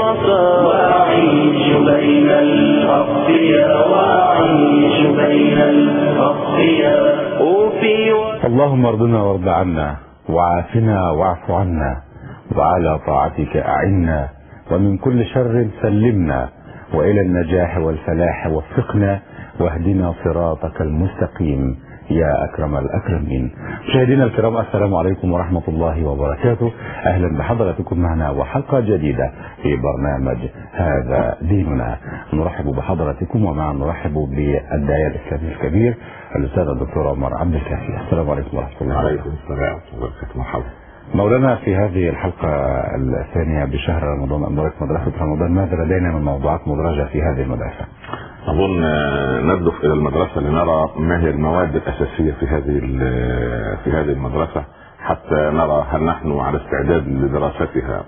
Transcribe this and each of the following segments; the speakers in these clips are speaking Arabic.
الصفا وأعيش بين الأصفياء وأعيش بين الأصفياء. اللهم ارضنا وارض عنا وعافنا واعف عنا وعلى طاعتك أعنا ومن كل شر سلمنا وإلى النجاح والفلاح وفقنا واهدنا صراطك المستقيم يا أكرم الأكرمين. مشاهدينا الكرام، السلام عليكم ورحمة الله وبركاته. أهلا بحضراتكم معنا وحلقة جديدة في برنامج هذا ديننا. نرحب بحضراتكم ومع نرحب بالداعية الإسلامي الكبير الأستاذ الدكتور عمر عبد الكافي. السلام عليكم ورحمة الله. وعليكم السلام ورحمة الله وبركاته. مرحبا. مولانا، في هذه الحلقة الثانية بشهر رمضان أنظرت مدرسة رمضان، ماذا لدينا من موضوعات مدرجة في هذه المدرسة؟ أظن ندخل إلى المدرسة لنرى ما هي المواد الأساسية في هذه المدرسة حتى نرى هل نحن على استعداد لدراستها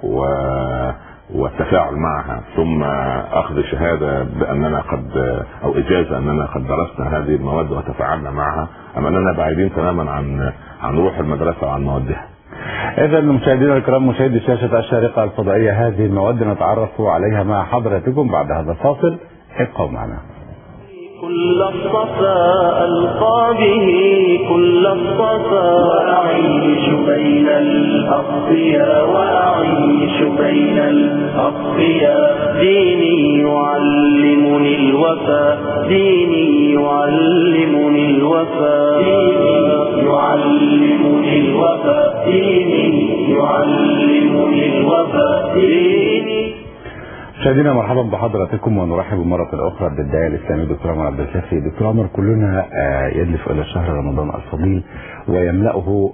والتفاعل معها، ثم أخذ شهادة بأننا أو إجازة أننا قد درسنا هذه المواد وتفاعلنا معها، أم أننا بعيدين تماما عن روح المدرسة وعن موادها. إذا مشاهدينا الكرام، مشاهدي شاشة الشارقة الفضائية، هذه المواد نتعرف عليها مع حضراتكم بعد هذا الفاصل. ابقوا معنا. كل الصفا ألقى به كل الصفا وأعيش بين الأصفياء وأعيش بين الأصفياء. ديني يعلمني الوفاء ديني يعلمني الوفاء ديني يعلمني الوفاء ديني يعلمني الوفاء ديني. مشاهدينا مرحبا بحضراتكم ونرحب مرة أخرى بالداعية الإسلامي دكتور عمر عبد الكافي. دكتور عمر، كلنا يدلف إلى شهر رمضان الفضيل ويملأه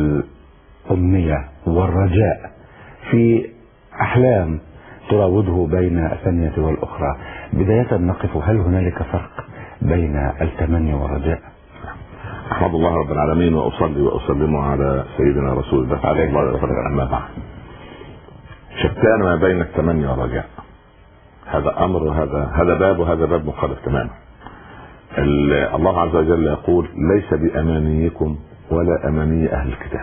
الأمنية والرجاء في أحلام تراوده بين الثانية والأخرى. بداية نقف، هل هنالك فرق بين التمني والرجاء؟ أحمد الله رب العالمين وأصلي وأسلم على سيدنا رسول الله عليه الصلاة والسلام. أما بعد، شتان ما بين التمني والرجاء. هذا امر وهذا باب وهذا باب مختلف تماما. الله عز وجل يقول: ليس بامانيكم ولا اماني اهل الكتاب.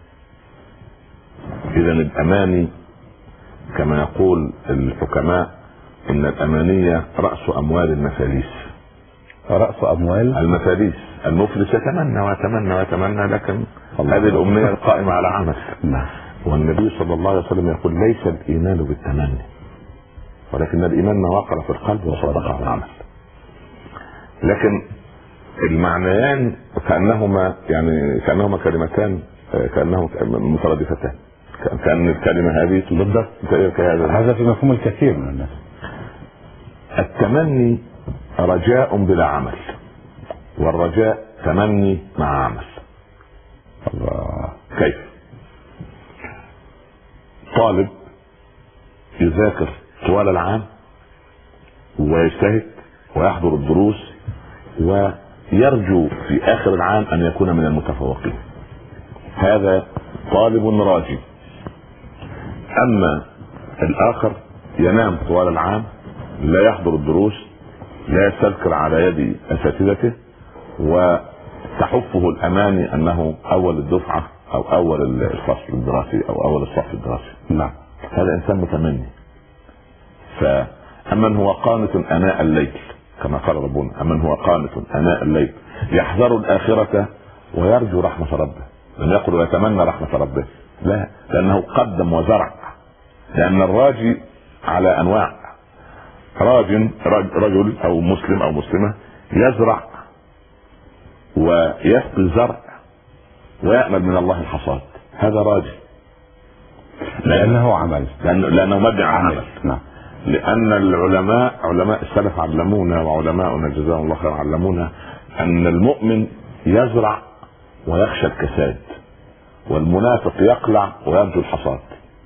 اذا الاماني كما يقول الحكماء ان الامانية راس اموال المفاليس. راس اموال المفاليس. المفلس يتمنى ويتمنى ويتمنى، لكن هذه الامنية القائمة على عمل. والنبي صلى الله عليه وسلم يقول: ليس الايمان بالتمني ولكن الايمان ما وقر في القلب وصدق على العمل. لكن المعنيان كانهما كلمتان، كانهما مترادفتان، كان الكلمه هذه بالضبط هذا في مفهوم الكثير من الناس. التمني رجاء بلا عمل، والرجاء تمني مع عمل. الله. كيف؟ طالب يذاكر طوال العام ويجتهد ويحضر الدروس ويرجو في آخر العام أن يكون من المتفوقين، هذا طالب راجي. أما الآخر ينام طوال العام، لا يحضر الدروس، لا يستذكر على يد أساتذته، وتحفه الأماني أنه أول الدفعة أو أول الفصل الدراسي أو أول الصف الدراسي. نعم، هذا إنسان متمني. فأمن هو قانت أناء الليل كما قال ربنا: أمن هو قانت أناء الليل يحذر الآخرة ويرجو رحمة ربه. لم يقل يتمنى رحمة ربه، لا، لأنه قدم وزرع. لأن الراجي على أنواع. رجل أو مسلم أو مسلمة يزرع ويسقي الزرع ويأمل من الله الحصاد، هذا راجي لأنه عمل، لأنه مبني على عمل. نعم. لأن علماء السلف علمونا وعلماؤنا جزاهم الله خير علمونا أن المؤمن يزرع ويخشى الكساد، والمنافق يقلع ويرجو الحصاد.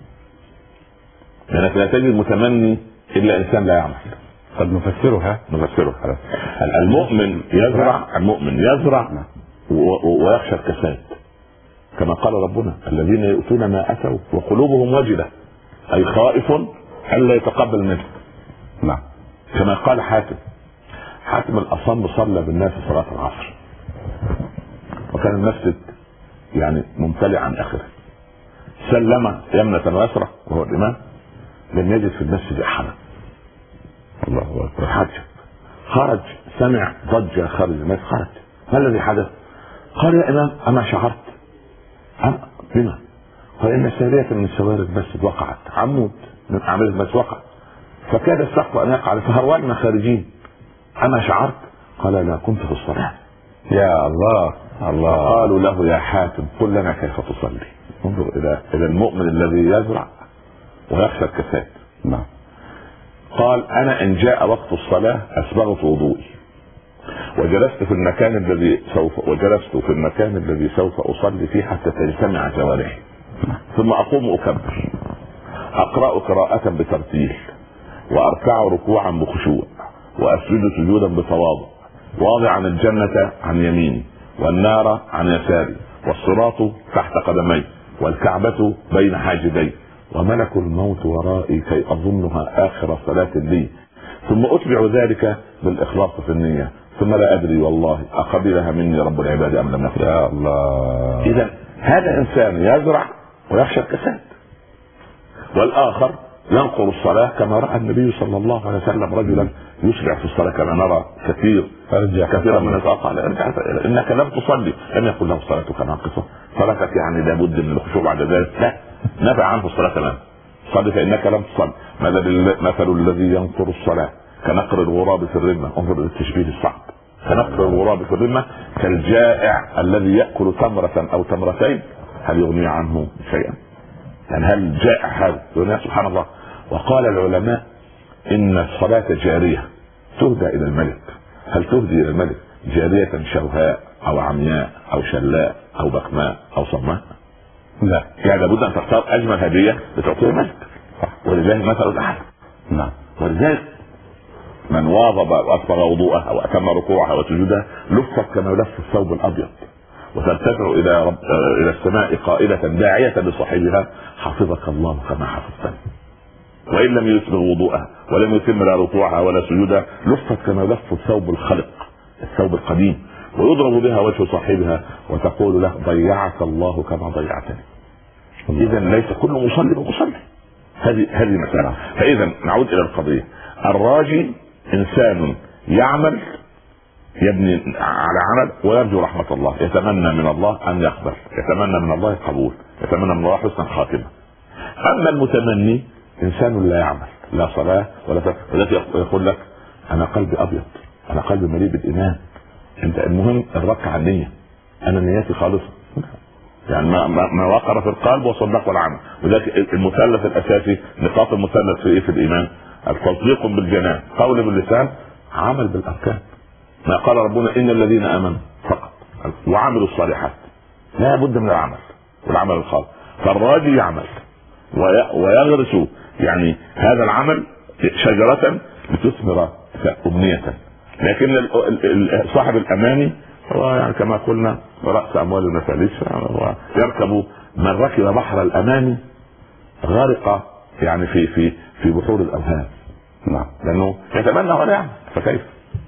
لأنك لا تجد متمني إلا إنسان لا يعمل. قد نفسرها. المؤمن يزرع ويخشى الكساد، كما قال ربنا: الذين يؤتون ما أتوا وقلوبهم وجلة، أي خائف ألا يتقبل منه. نعم. كما قال حاتم الأصم صلى بالناس صلاة العصر، وكان المسجد ممتلئ عن آخره. سلم يمنة ويسرى وهو الإمام، لم يجد في المسجد احدا. الله اكبر. حاجة خرج، سمع ضجة خارج المسجد، خرج. ما الذي حدث؟ قال يا امام اما شعرت؟ بما؟ قال ان سارية من سواري المسجد وقعت، عمود من اعمال المسجد وقع، فكاد السقف ان يقع فهرولنا خارجين، اما شعرت؟ قال لا، كنت في الصلاة. يا الله الله. قالوا له يا حاتم قل لنا كيف تصلي. انظر الى المؤمن الذي يزرع ويخشى الكساد. نعم. قال انا ان جاء وقت الصلاة اسبغت وضوئي وجلست في المكان الذي سوف اصلي فيه حتى تجتمع جوارحي، ثم اقوم اكبر، اقرأ قراءة بترتيل، واركع ركوعا بخشوع، واسجد سجودا بتواضع، واضعا الجنة عن يميني والنار عن يساري، والصراط تحت قدمي، والكعبة بين حاجبي، وملك الموت ورائي كي اظنها اخر صلاة لي، ثم اتبع ذلك بالاخلاص في النية، ثم لا ادري والله اقبلها مني رب العباد ام لم يقبل. يا الله. اذا هذا انسان يزرع ويخشى الكساد، والاخر ينقر الصلاة كما رأى النبي صلى الله عليه وسلم رجلا يسرع في الصلاة كما نرى كثيرا من الأقوال. انك لم تصلي، لم يكن له صلاتك ناقصة، صلاتك يعني لابد من الخشوع بعد ذلك، لا، نفع عنه الصلاة تمام، صلي فانك لم تصلي. مثل الذي ينقر الصلاة كنقر الغراب في الرمة، انظر للتشبيه الصعب، كنقر الغراب في الرمة، كالجائع الذي يأكل تمرة او تمرتين، هل يغني عنه شيئا؟ يعني هل جائع هذا يغني؟ سبحان الله. وقال العلماء ان الصلاة جارية تهدى الى الملك. هل تهدي الى الملك جارية شوهاء او عمياء او شلاء او بكماء او صماء؟ لا، يعني لابد ان تختار اجمل هدية لتعطيه الملك، ولذلك مثل الاحد. نعم. ولذلك من واظب واصبغ وضوءه او اتم ركوعه وسجوده لفت كما يلف الثوب الابيض، وترتفع الى السماء قائلة داعية لصاحبها حفظك الله كما حفظتني. وان لم يسبغ وضوءها ولم يتم لا ركوعها ولا سجودها لفت كما يلف الثوب الخلق، الثوب القديم، ويضرب بها وجه صاحبها وتقول له ضيعك الله كما ضيعتني. اذا ليس كل مصلي بمصلي، هذه مسألة. فاذا نعود الى القضية، الراجي انسان يعمل، يبني على عمل ويرجو رحمة الله، يتمنى من الله ان يقبل، يتمنى من الله القبول، يتمنى من الله حسن الخاتمة. اما المتمني انسان لا يعمل، لا صلاة ولا فقه، والذي يقول لك انا قلبي ابيض، انا قلبي مليء بالايمان، انت المهم الركعة النية، انا نيتي خالصة، يعني ما وقر في القلب وصدق والعمل. وذلك المثلث الاساسي، نقاط المثلث في ايه؟ في الايمان، التصديق بالجنان، قول باللسان، عمل بالاركان. ما قال ربنا ان الذين امنوا فقط وعملوا الصالحات، لا بد من العمل والعمل الخالص. فالراجي يعمل ويغرس يعني هذا العمل شجرة لتثمر أمنية، لكن صاحب الأماني هو يعني كما قلنا رأس أموال المفاليس، يركب من ركب بحر الأماني غارق يعني في بحور الأوهام. نعم. لأنه يتمنى ولا يعمل، فكيف؟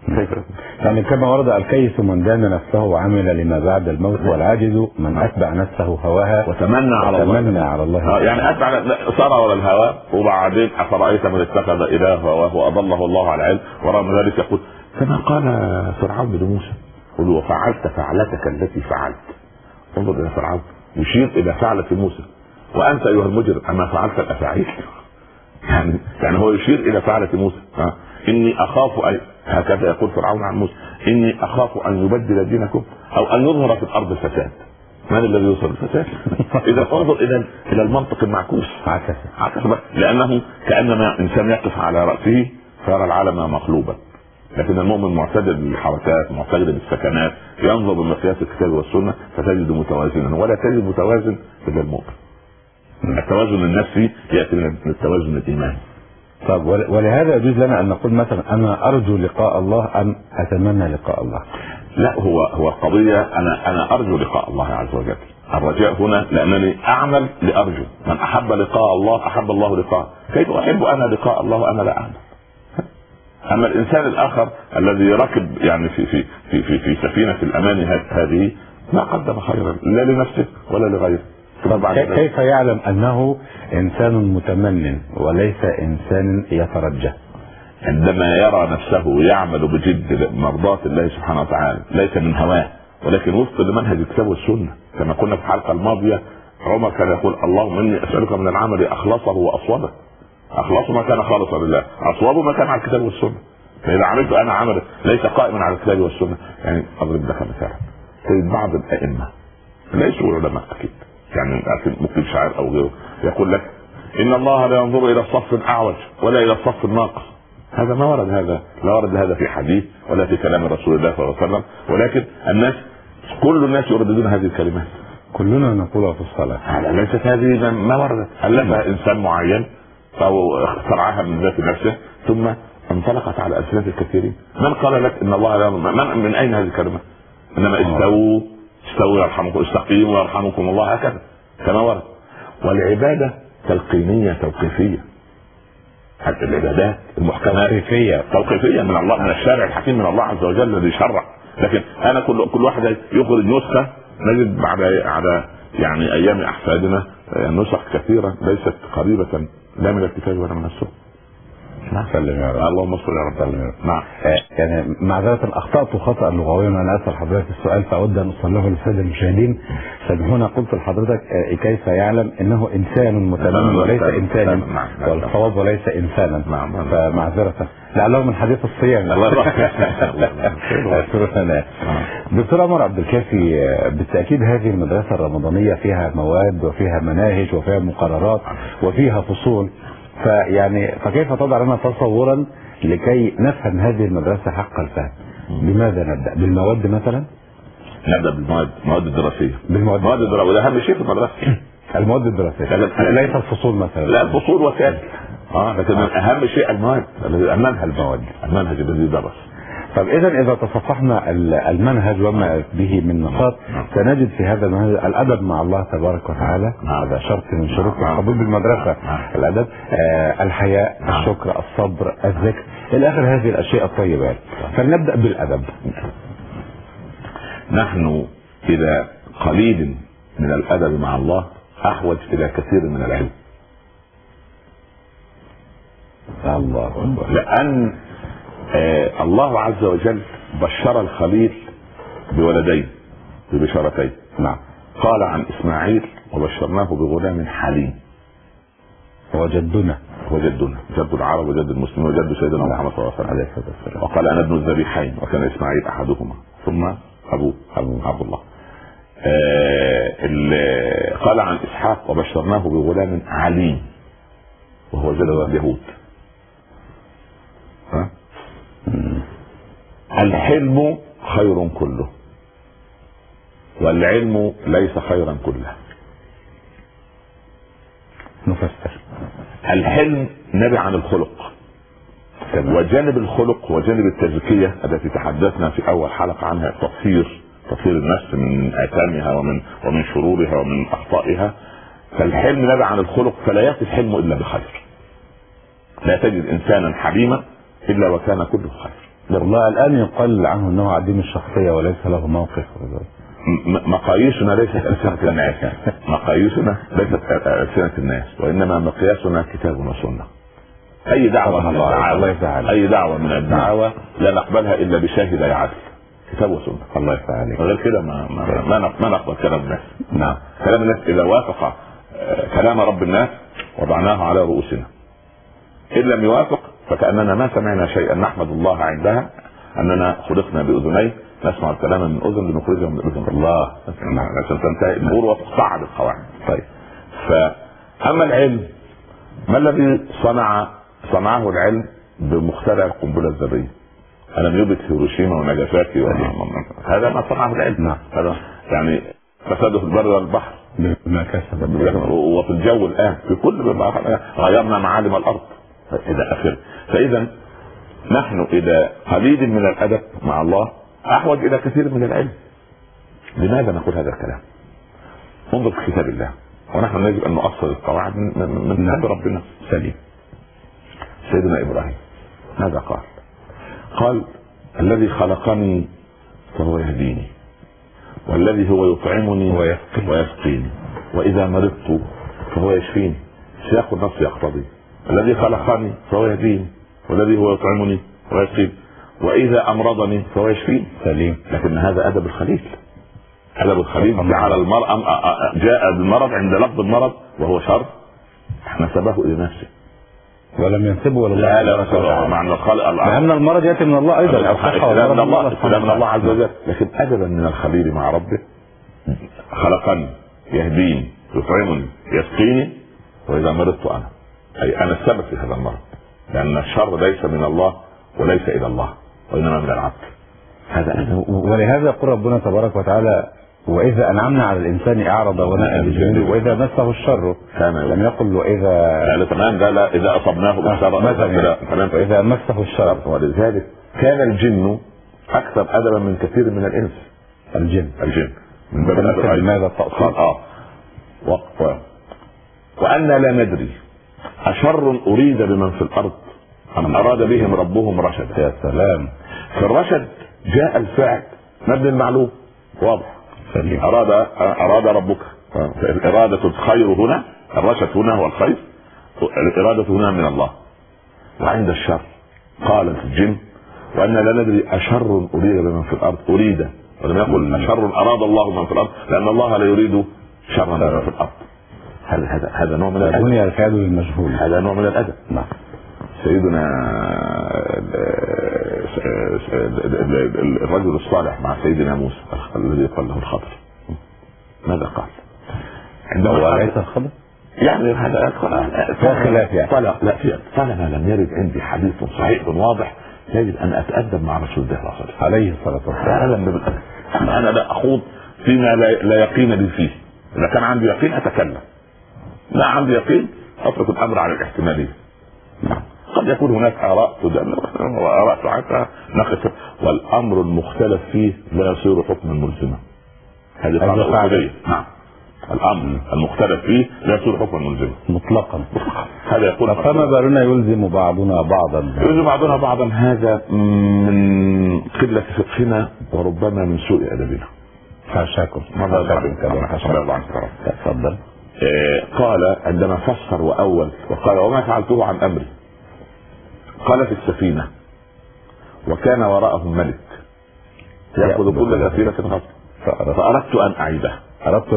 يعني كما ورد الكيس من دان نفسه وعمل لما بعد الموت، والعاجز من اتبع نفسه هواها وتمنى على الله. يعني اتبع صار ولا الهوى، وبعدين افرايت من اتخذ اله هواه واضله الله على علم، ورغم ذلك يقول كما قال فرعون لموسى قل وفعلت فعلتك التي فعلت. انظر الى فرعون يشير الى فعلة موسى، وانت ايها المجرم اما فعلت الافاعيل. يعني هو يشير الى فعلة موسى. اني اخاف هكذا يقول فرعون عن موسى، اني اخاف ان يبدل دينكم او ان يظهر في الارض الفساد. من الذي يظهر الفساد؟ اذا انظر الى المنطق المعكوس، عكس لانه كانما انسان يقف على راسه فيرى العالم مقلوبا، لكن المؤمن معتدل بالحركات، معتدل بالسكنات، ينظر بمقياس الكتاب والسنه فتجد متوازنا، ولا تجد متوازن الا المؤمن. التوازن النفسي ياتي من التوازن الايماني. طب ولهذا يجوز لنا ان نقول مثلا انا ارجو لقاء الله ام اتمنى لقاء الله؟ لا، هو القضية انا ارجو لقاء الله عز وجل. الرجاء هنا لانني اعمل لارجو. من احب لقاء الله احب الله لقاءه. كيف احب انا لقاء الله وانا لا اعمل؟ اما الانسان الاخر الذي ركب يعني في سفينة الامان هذه ما قدم خيرا لا لنفسه ولا لغيره، كيف يعلم أنه إنسان متمنن وليس إنسان يترجى؟ عندما يرى نفسه يعمل بجد مرضاة الله سبحانه وتعالى، ليس من هواه ولكن وفق لمنهج الكتاب والسنة. كما كنا في الحلقة الماضية عمر كان يقول اللهم إني أسألك من العمل أخلصه وأصوبه. أخلصه ما كان خالصا لله، أصوبه ما كان على الكتاب والسنة. فإذا عملت أنا عمل ليس قائما على الكتاب والسنة، يعني أضرب لك مثالا، تجد بعض الأئمة ليسوا علماء أكيد، يعني ممكن شاعر أو غيره يقول لك إن الله لا ينظر إلى الصف الأعوج ولا إلى الصف الناقص. هذا ما ورد، هذا لا ورد هذا في حديث ولا في كلام رسول الله صلى الله عليه وسلم، ولكن الناس كل الناس يرددون هذه الكلمات، كلنا نقولها في الصلاة. ليست هذه ما وردت، ألفها إنسان معين أو اخترعها من ذات نفسه ثم انطلقت على ألسنة الكثيرين. من قال لك إن الله لا من أين هذه الكلمة؟ إنما استووا يرحمكم، استقيموا يرحمكم الله، هكذا كما ورد. والعبادة تلقينية توقيفية، حتى العبادات المحكمات توقيفية من الله، من الشارع الحكيم من الله عز وجل الذي شرع. لكن أنا كل واحد يخرج نسخة، نجد على يعني أيام أحفادنا نسخ كثيرة ليست قريبة لا من الكتاب ولا من السنة. سلم يا رب. اللهم صل على رب العالمين. نعم. يعني معذرة أخطأت خطأ لغويا وأنا أسأل حضرتك السؤال فأود أن أصلحه للسادة المشاهدين. سامحونا، قلت لحضرتك كيف يعلم أنه إنسان متمم وليس إنسانا، والصواب وليس إنسانا. فمعذرة لعله من حديث الصيام. دكتور عمر عبد الكافي، بالتأكيد هذه المدرسة الرمضانية فيها مواد وفيها مناهج وفيها مقررات وفيها فصول، فكيف تضع لنا تصورا لكي نفهم هذه المدرسة حق الفهم؟ بماذا نبدأ؟ بالمواد مثلا؟ نبدأ بالمواد الدراسية. بالمواد الدراسية، وده أهم شيء في المدرسة. المواد الدراسية ليس الفصول مثلا. لا، الفصول وسائل. لكن أهم شيء المواد، المنهج الذي يدرس. طب إذا تصفحنا المنهج وما به من نشاط سنجد في هذا المنهج الأدب مع الله تبارك وتعالى، هذا شرط من شروط القبول بالمدرسة. الأدب، الحياء، الشكر، الصبر، الذكر، إلى آخر هذه الأشياء الطيبة. فلنبدأ بالأدب. نحن إلى قليل من الأدب مع الله أحوج إلى كثير من العلم. الله أكبر. لأن الله عز وجل بشر الخليل بولدين، ببشارتين. نعم. قال عن إسماعيل وبشرناه بغلام حليم. وجدنا جد العرب وجد المسلمين وجد سيدنا محمد صلى الله عليه وسلم. وقال أنا ابن الذبيحين، وكان إسماعيل أحدهما ثم أبوه عبد الله. قال عن إسحاق وبشرناه بغلام عليم، وهو جد اليهود. الحلم خير كله، والعلم ليس خيرا كله. نفسر. الحلم نبع عن الخلق، وجانب الخلق وجانب التزكية التي تحدثنا في أول حلقة عنها، تطهير النفس من آثامها ومن شرورها ومن أخطائها. فالحلم نبع عن الخلق، فلا يأتي الحلم إلا بخير. لا تجد إنسانا حليما إلا وكان كله خير. والله الآن يقال عنه أنه عديم الشخصية وليس له موقف. مقاييسنا ليست ألسنة الناس، مقاييسنا ليست ألسنة الناس، وإنما مقياسنا كتاب وسنة. أي دعوة من الدعاوى لا نقبلها إلا بشاهد يعدل، كتاب وسنة. الله يفتح عليك. غير كده ما نقبل كلام الناس. نعم. كلام الناس إذا وافق كلام رب الناس وضعناه على رؤوسنا، إن لم يوافق فكأننا ما سمعنا شيئا. نحمد الله عندها أننا خلقنا بأذنين، نسمع الكلام من أذن لنخرجه من أذن الله عشان تنتهي الأمور وتصعد القواعد. طيب، فأما العلم، ما الذي صنعه العلم بمخترع القنبلة الذرية؟ ألم يبت هيروشيما وناجازاكي؟ هذا ما صنعه العلم. هذا يعني فساده في البر والبحر ما كسب، وفي الجو الآن في كل غيرنا معالم الأرض إلى آخره. فإذا نحن إلى قليل من الأدب مع الله أحوج إلى كثير من العلم. لماذا نقول هذا الكلام؟ انظر في كتاب الله، ونحن يجب أن نؤصل القواعد من كتاب ربنا سليم. سيدنا إبراهيم ماذا قال؟ الذي خلقني فهو يهديني، والذي هو يطعمني ويسقيني، واذا مرضت فهو يشفيني. سياق النص يقتضي الذي خلقني فهو يهديني، والذي هو يطعمني ويسقيني، واذا امرضني فهو يشفيني. سليم. لكن هذا ادب الخليل. ادب الخليل جعل المرء جاء بالمرض عند لفظ المرض وهو شر نسبه الى نفسه ولم ينسبه ولا لا معنى الخلق، لان المرض ياتي من الله ايضا، من الله عز وجل. لكن ادبا من الخليل مع ربه، خلقني يهديني يطعمني يسقيني، واذا مرضت انا اي انا السبب في هذا المرض، لان الشر ليس من الله وليس الى الله وانما من العبد. هذا ولهذا يقول ربنا تبارك وتعالى واذا انعمنا على الانسان اعرض ونأى بجانبه واذا مسه الشر لم يقل واذا لا تمام ده لا اذا اصبناه بالشر واذا مسه الشر. ولذلك كان الجن اكثر ادبا من كثير من الانس. الجن من باب لماذا التأصيل؟ وأن لا ندري أشر أريد بمن في الأرض أم أراد بهم ربهم رشد. يا سلام. في الرشد جاء الفعل مبني المعلوم واضح. أراد ربك. الإرادة الخير هنا، الرشد هنا هو الخير، الإرادة هنا من الله. وعند الشر قال الجن وأن لا ندري أشر أريد بمن في الأرض، أريد ولم يقل أشر أراد الله من في الأرض، لأن الله لا يريد شرا من في الأرض. هذا نوع من الأدب. الدنيا الكاد للمجهول. هذا نوع من الأدب. نعم. سيدنا الرجل الصالح مع سيدنا موسى الذي قال له الخضر ماذا قال؟ عندما ليس الخضر يعني هذا خلاف يعني. طالما لم يرد عندي حديث صحيح واضح يجب ان اتادب مع رسول الله صلى الله عليه وسلم عليه الصلاه والسلام. انا لا اخوض فيما لا يقين لي فيه. اذا كان عندي يقين اتكلم، لا عندي يقين اترك الامر على الاحتماليه. قد يكون هناك اراء تدل واراء تعكى نقص، والامر المختلف فيه لا يصير حكما ملزما. هذه قاعده اصوليه. نعم. الامر المختلف فيه لا يصير حكما ملزما مطلقا. هذا يقول فما بالنا يلزم بعضنا بعضا. هذا من قله فقهنا وربما من سوء ادبنا. حاشاكم. تفضل. قال عندما فسر واول وقال وما فعلته عن امري، قال في السفينه وكان وراءهم ملك ياخذ كل سفينه غصب فاردت ان اعيبه. اردت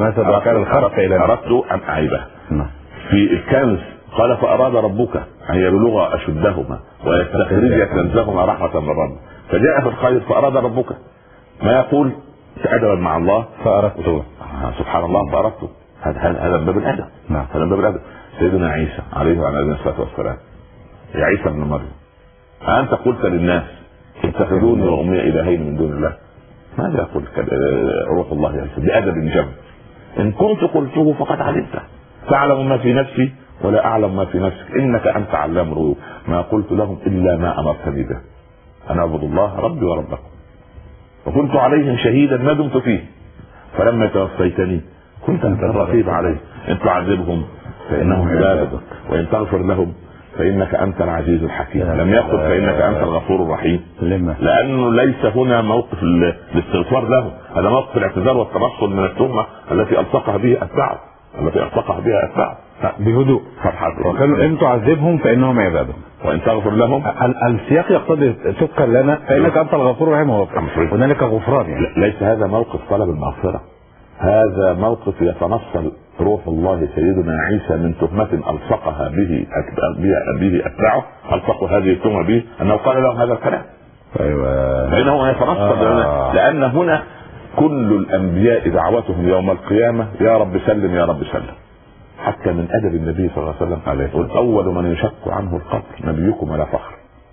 ان اعيبه. في الكنز قال فاراد ربك ان يبلغ اشدهما ويستخرج كنزهما رحمه من ربه، فجاء في الخير فاراد ربك ما يقول ادبا مع الله فاردته. سبحان الله فاردته. هذا باب الادب. نعم. هذا باب الادب. سيدنا عيسى عليه وعلى نبينا الصلاه والسلام، يا عيسى ابن مريم أنت قلت للناس اتخذوني وأمي إلهين من دون الله؟ ماذا يقول روح الله عيسى بأدب جم؟ إن كنت قلته فقد علمته، تعلم ما في نفسي ولا أعلم ما في نفسك، إنك أنت علام الغيوب، ما قلت لهم إلا ما أمرتني به أن أعبد الله ربي وربكم وكنت عليهم شهيدا ما دمت فيه، فلما توفيتني كنت أنت الرقيب عليهم، إن تعذبهم فإنهم عبادك وإن تغفر لهم فإنك أنت العزيز الحكيم. لم يقل فإنك أنت الغفور الرحيم، لأنه ليس هنا موقف الاستغفار له، هذا موقف الاعتذار والتنصل من التهمة التي ألصقها بها أتباعه بهدوء. وكانوا إن تعذبهم فإنهم عبادك وإن تغفر لهم. السياق يقتضي تذكر لنا فإنك أنت الغفور الرحيم، هنالك غفران يعني. ليس هذا موقف طلب المغفرة، هذا موقف يتنصل روح الله سيدنا عيسى من تهمة ألصقها به أتباعه، ألصقوا هذه التهمة به أنه قال لهم هذا الكلام. أيوة. فإنه يتنصل لأن هنا كل الأنبياء دعوتهم يوم القيامة يا رب سلم يا رب سلم، حتى من أدب النبي صلى الله عليه وسلم والأول من يشك عنه القتل نبيكم ولا فخر.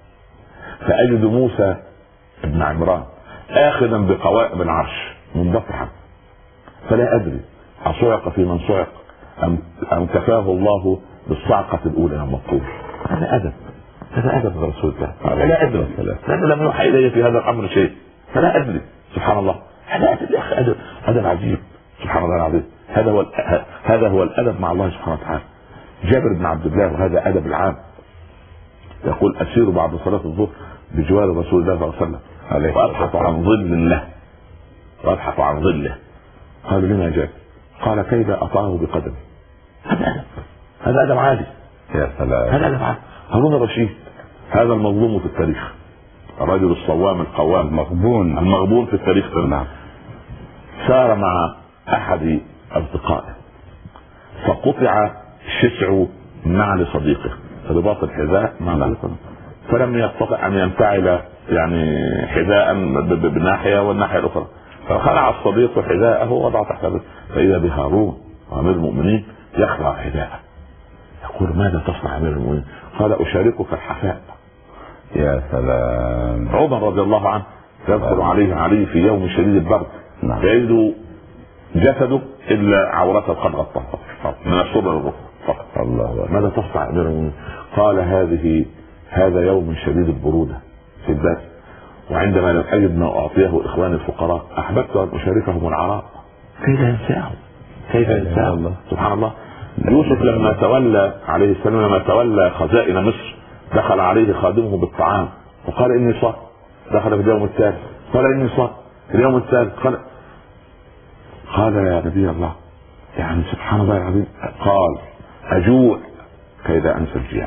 فأجد موسى ابن عمران آخذا بقوائم العرش منبطحا، فلا أدري أصعق في من صعق أم كفاه الله بالصعقة الأولى يوم الطور. هذا أدب رسول الله. لا أدري لأن لم يوحى إلي في هذا الأمر شيء، فلا أدري. سبحان الله. هذا أدب يا أخي، أدب عجيب. سبحان الله العظيم. هذا هو الأدب مع الله سبحانه وتعالى. جابر بن عبد الله وهذا أدب العام يقول أسير بعد صلاة الظهر بجوار رسول الله صلى الله عليه وسلم وأبحث عن ظل له، قالوا لما جاء؟ قال كيف أطاه بقدمه. هذا أدب عالي. يا سلام. هذا أدب عالي. هارون الرشيد هذا المظلوم في التاريخ، الرجل الصوام القوام المغبون في التاريخ. نعم. سار مع أحد أصدقائه فقطع شسع نعل صديقه، رباط الحذاء مع فلم يستطع أن ينفعل يعني حذاء بناحية والناحية الأخرى، فخلع الصديق حذاءه ووضع تحت فإذا بهارون أمير المؤمنين يخلع حذاءه يقول ماذا تصنع أمير المؤمنين؟ قال أشاركك الحفاء. يا سلام. عمر رضي الله عنه يذكر عليه في يوم شديد البرد يجد جسده إلا عورته قد غطاه من الصدر الركب فقط. الله. ماذا تصنع أمير المؤمنين؟ قال هذا يوم شديد البرودة في البرد، وعندما لم أجد ما أعطيه إخواني الفقراء أحببت أن أشاركهم العراء. كيف ينساهم سبحان الله. يوسف لما تولى عليه السلام لما تولى خزائن مصر دخل عليه خادمه بالطعام وقال إني صائم. دخل في اليوم الثالث قال إني صائم. في اليوم الثالث قال يا نبي الله يعني سبحان الله العظيم قال أجوع كيد أنسى الجياع.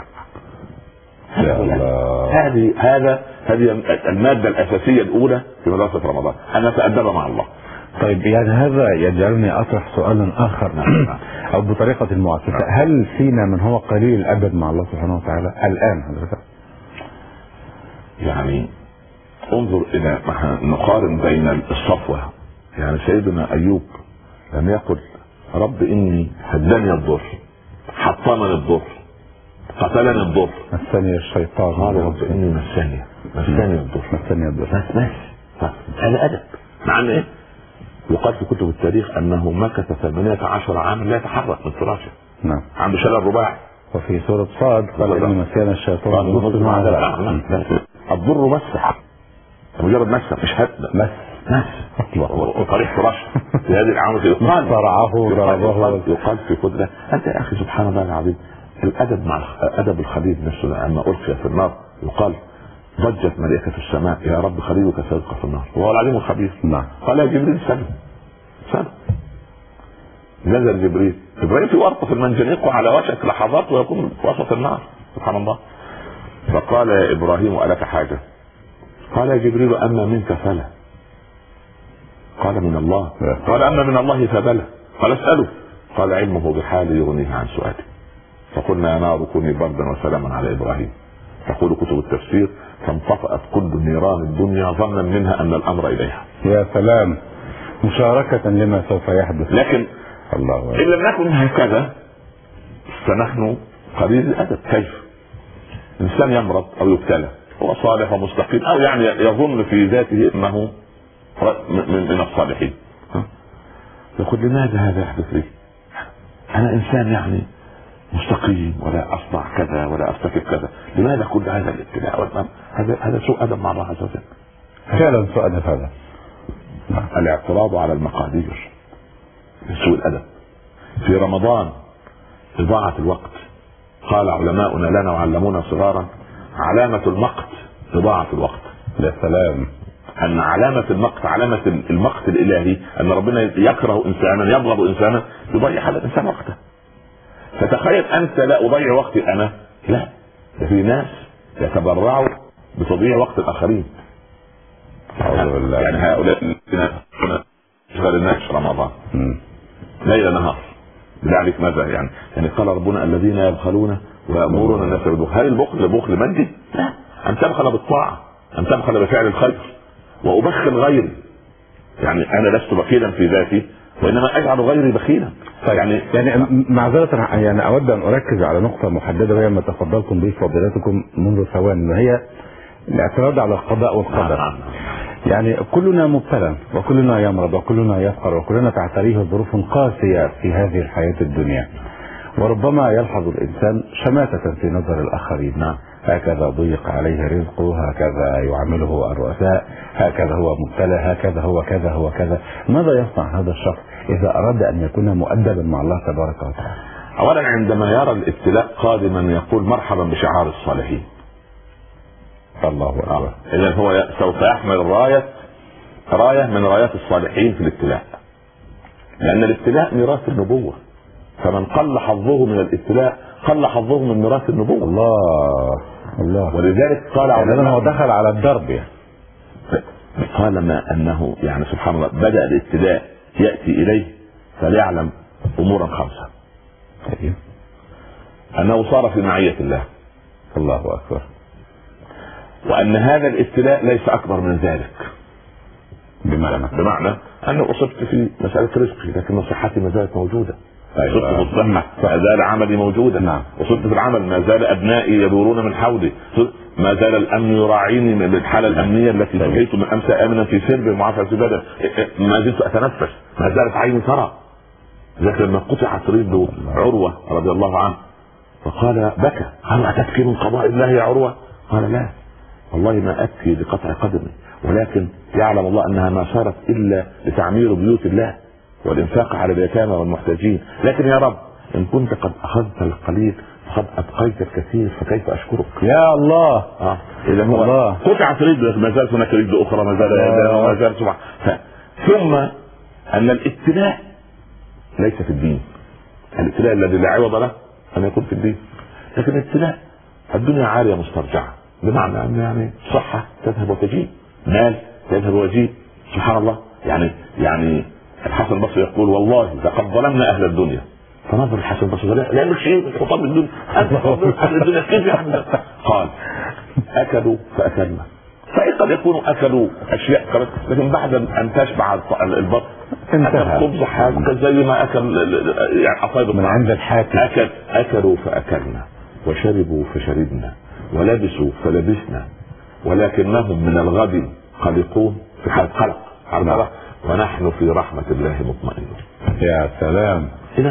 هذه المادة الأساسية الأولى في مدرسة رمضان أن نتأدب مع الله. طيب يعني هذا يجعلني أطرح سؤالا آخر أو بطريقة معاكسة. هل فينا من هو قليل الأدب مع الله سبحانه وتعالى الآن حضرتك؟ يعني انظر إلى نقارن بين الصفوة. يعني سيدنا أيوب لم يقل رب إني هداني الضر حطمني الضر قتلني الضر مسني الشيطان. قال رب إني مسني الضر. هذا أدب. مع أن يقال في كتب التاريخ أنه مكث 18 عاما لا يتحرك من فراشه. نعم. عنده شلل رباعي. وفي سورة صاد قال إن مسني الشيطان الضر مسح مجرد مسح مش هدم وطريق فراش في هذه العامة يقال في قدرة. أنت يا أخي سبحان الله العظيم الأدب مع أدب الخليل نفسه لما ألقي في النار يقال ضجت ملائكة السماء يا رب خليلك سيلقى في النار وهو العليم الخبير. قال يا جبريل سلم. نزل جبريل في ورطة في المنجنيق وعلى وشك لحظات ويكون في وسط النار سبحان الله. فقال يا إبراهيم ألك حاجة؟ قال يا جبريل أما منك فلا. قال من الله. قال أما من الله فبلى. قال اسأله. قال علمه بحال يغنيه عن سؤالي. فقلنا يا نار كوني بردا وسلاما على إبراهيم. تقول كتب التفسير فانطفأت كل نيران الدنيا ظنا منها أن الأمر إليها. يا سلام. مشاركة لما سوف يحدث. لكن الله إن لم نكن هكذا فنحن قليل الأدب. كيف إنسان يمرض أو يبتلى هو صالح ومستقيم أو يعني يظن في ذاته أنه من الصالحين يقول لماذا هذا يحدث لي؟ أنا إنسان يعني مستقيم ولا أصنع كذا ولا أرتكب كذا، لماذا كل هذا الابتلاء؟ هذا سوء أدب مع الله عز وجل. فعلا سوء أدب هذا. الاعتراض على المقادير سوء الأدب. في رمضان إضاعة الوقت. قال علماؤنا لنا وعلمونا صغارا علامة المقت إضاعة الوقت. يا سلام. أن علامة المقت الإلهي أن ربنا يكره إنسانا يبغض إنسانا يضيع على الإنسان وقته. فتخيل أنت لا أضيع وقتي أنا، لا، في ناس يتبرعوا بتضييع وقت الآخرين. يعني هؤلاء الذين يشغل الناس في رمضان ليل نهار بذلك ماذا يعني قال ربنا الذين يبخلون ويأمرون الناس بالبخل. هل البخل بخل مادي؟ لا، أن تبخل بالطاعة، أن تبخل بفعل الخير. وأبخل غيري يعني أنا لست بخيلا في ذاتي وإنما أجعل غيري بخيلا. يعني معذرة يعني أود أن أركز على نقطة محددة وهي ما تفضلتم به فضيلتكم منذ ثوان وهي الاعتراض على القضاء والقدر. يعني كلنا مبتلى وكلنا يمرض وكلنا يفقر وكلنا تعتريه ظروف قاسية في هذه الحياة الدنيا، وربما يلحظ الإنسان شماتة في نظر الآخرين. هكذا ضيق عليه رزقه، هكذا يعامله الرؤساء، هكذا هو مبتلى، هكذا هو كذا هو كذا. ماذا يصنع هذا الشخص إذا أراد أن يكون مؤدبا مع الله تبارك وتعالى؟ أولا عندما يرى الابتلاء قادما يقول مرحبا بشعار الصالحين. الله أكبر. إذن هو سوف يحمل راية من رايات الصالحين في الابتلاء. لان الابتلاء ميراث النبوة، فمن قل حظه من الابتلاء قل حظه من ميراث النبوة. الله. ولذلك قال يعني هو دخل على الدرب يعني. طالما انه يعني سبحان الله بدأ الابتلاء يأتي اليه فليعلم امورا 5. انه صار في معية الله. الله اكبر. وان هذا الابتلاء ليس اكبر من ذلك. بمعنى انه اصبت في مسألة رزقي لكن صحتي ما زالت موجودة. وصلت في الصحة ما زال عملي موجودا. نعم. وصلت في العمل ما زال ابنائي يدورون من حولي. ما زال الامن يراعيني من الحالة الامنية التي سقيت من امس امنا في سرب معافى بدن. ما زلت اتنفس، ما زالت عيني ترى. لكن لما قطعت رجل عروة رضي الله عنه فقال بكى، قال أتبكي من قضاء الله يا عروة؟ قال لا والله ما أبكي لقطع قدمي، ولكن يعلم الله أنها ما صارت إلا لتعمير بيوت الله والإنفاق على اليتامى والمحتاجين، لكن يا رب إن كنت قد أخذت القليل فقد أبقيت الكثير فكيف أشكرك يا الله. إذا هو قطعت رجل ما زالت هناك رجل أخرى ما زالت سبحان. ثم أن الابتلاء ليس في الدين. الابتلاء الذي لا عوض له أن يكون في الدين، لكن الابتلاء الدنيا عالية مسترجعة، بمعنى أن يعني صحة تذهب وتجيب، مال تذهب وتجيب، سبحان الله. يعني الحسن البصري يقول والله لقد ظلمنا أهل الدنيا. فنظر الحسن البصري لا يملك شيء خطاب الدنيا، أنت أهل الدنيا كيف يعني؟ قال أكلوا فأكلنا، فقد يكونوا أكلوا أشياء كانت، لكن بعد أن تشبع البطن أكل خبز حاجة زي ما أكل يعني أصيب من عند الحاكم. أكلوا فأكلنا وشربوا فشربنا ولبسوا فلبسنا ولكنهم من الغد قلقون في حال قلق ونحن في رحمة الله مطمئنون. يا سلام. إذا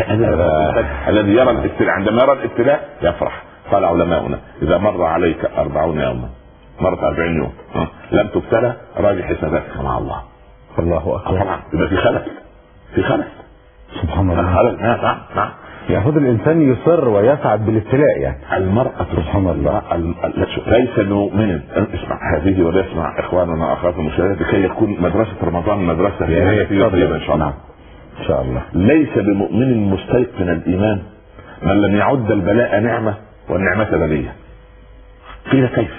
الذي يرى الابتلاء عندما يرى الابتلاء يفرح. قال علماؤنا إذا مر عليك 40 يوما، مرت 40 يوم لم تبتلى راجع حساباتك مع الله. الله اكبر. طبعا يبقى في خلل سبحان الله. خلل. نعم. ياخذ الانسان يصر ويسعد بالابتلاء يعني. المرأة سبحان الله ليس مؤمنا. اسمع هذه وليسمع اخواننا اخوات المشاهدين لكي يكون مدرسة رمضان مدرسة طيبة ان شاء الله. ان شاء الله. ليس بمؤمن مستيقن الايمان من لم يعد البلاء نعمة والنعمة بلية. قيل كيف؟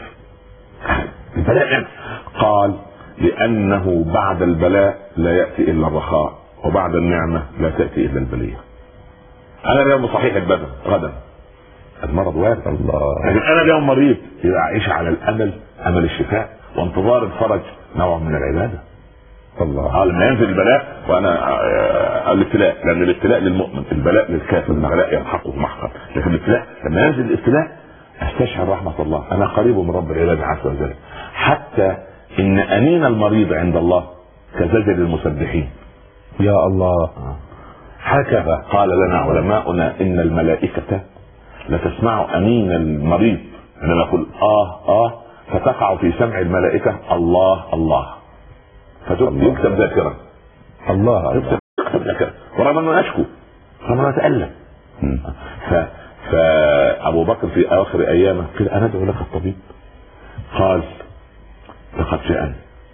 البلاء نعمة. قال لأنه بعد البلاء لا يأتي إلا الرخاء وبعد النعمة لا تأتي إلا البلية. أنا اليوم صحيح البدن غدا المرض وارد الله، لكن أنا اليوم مريض يبقى أعيش على الأمل، أمل الشفاء وانتظار الفرج نوع من العبادة. الله. لما ينزل البلاء وأنا الابتلاء، لأن الابتلاء للمؤمن، البلاء للكافر، البلاء يلحقه محقا، لكن الابتلاء لما ينزل الابتلاء استشعر رحمة الله، أنا قريب من رب العباد عز وجل، حتى إن أنين المريض عند الله كزجر المسبحين. يا الله. هكذا قال لنا علماؤنا إن الملائكة لتسمع أنين المريض عندما يقول فتقع في سمع الملائكة الله الله، فيكتب ذاكرا الله، يكتب ذاكرا، ورغم أنه أشكو رغم أنه أتألم. فأبو بكر في آخر أيامه قال أنا أدعو لك الطبيب. قال لقد جاءني.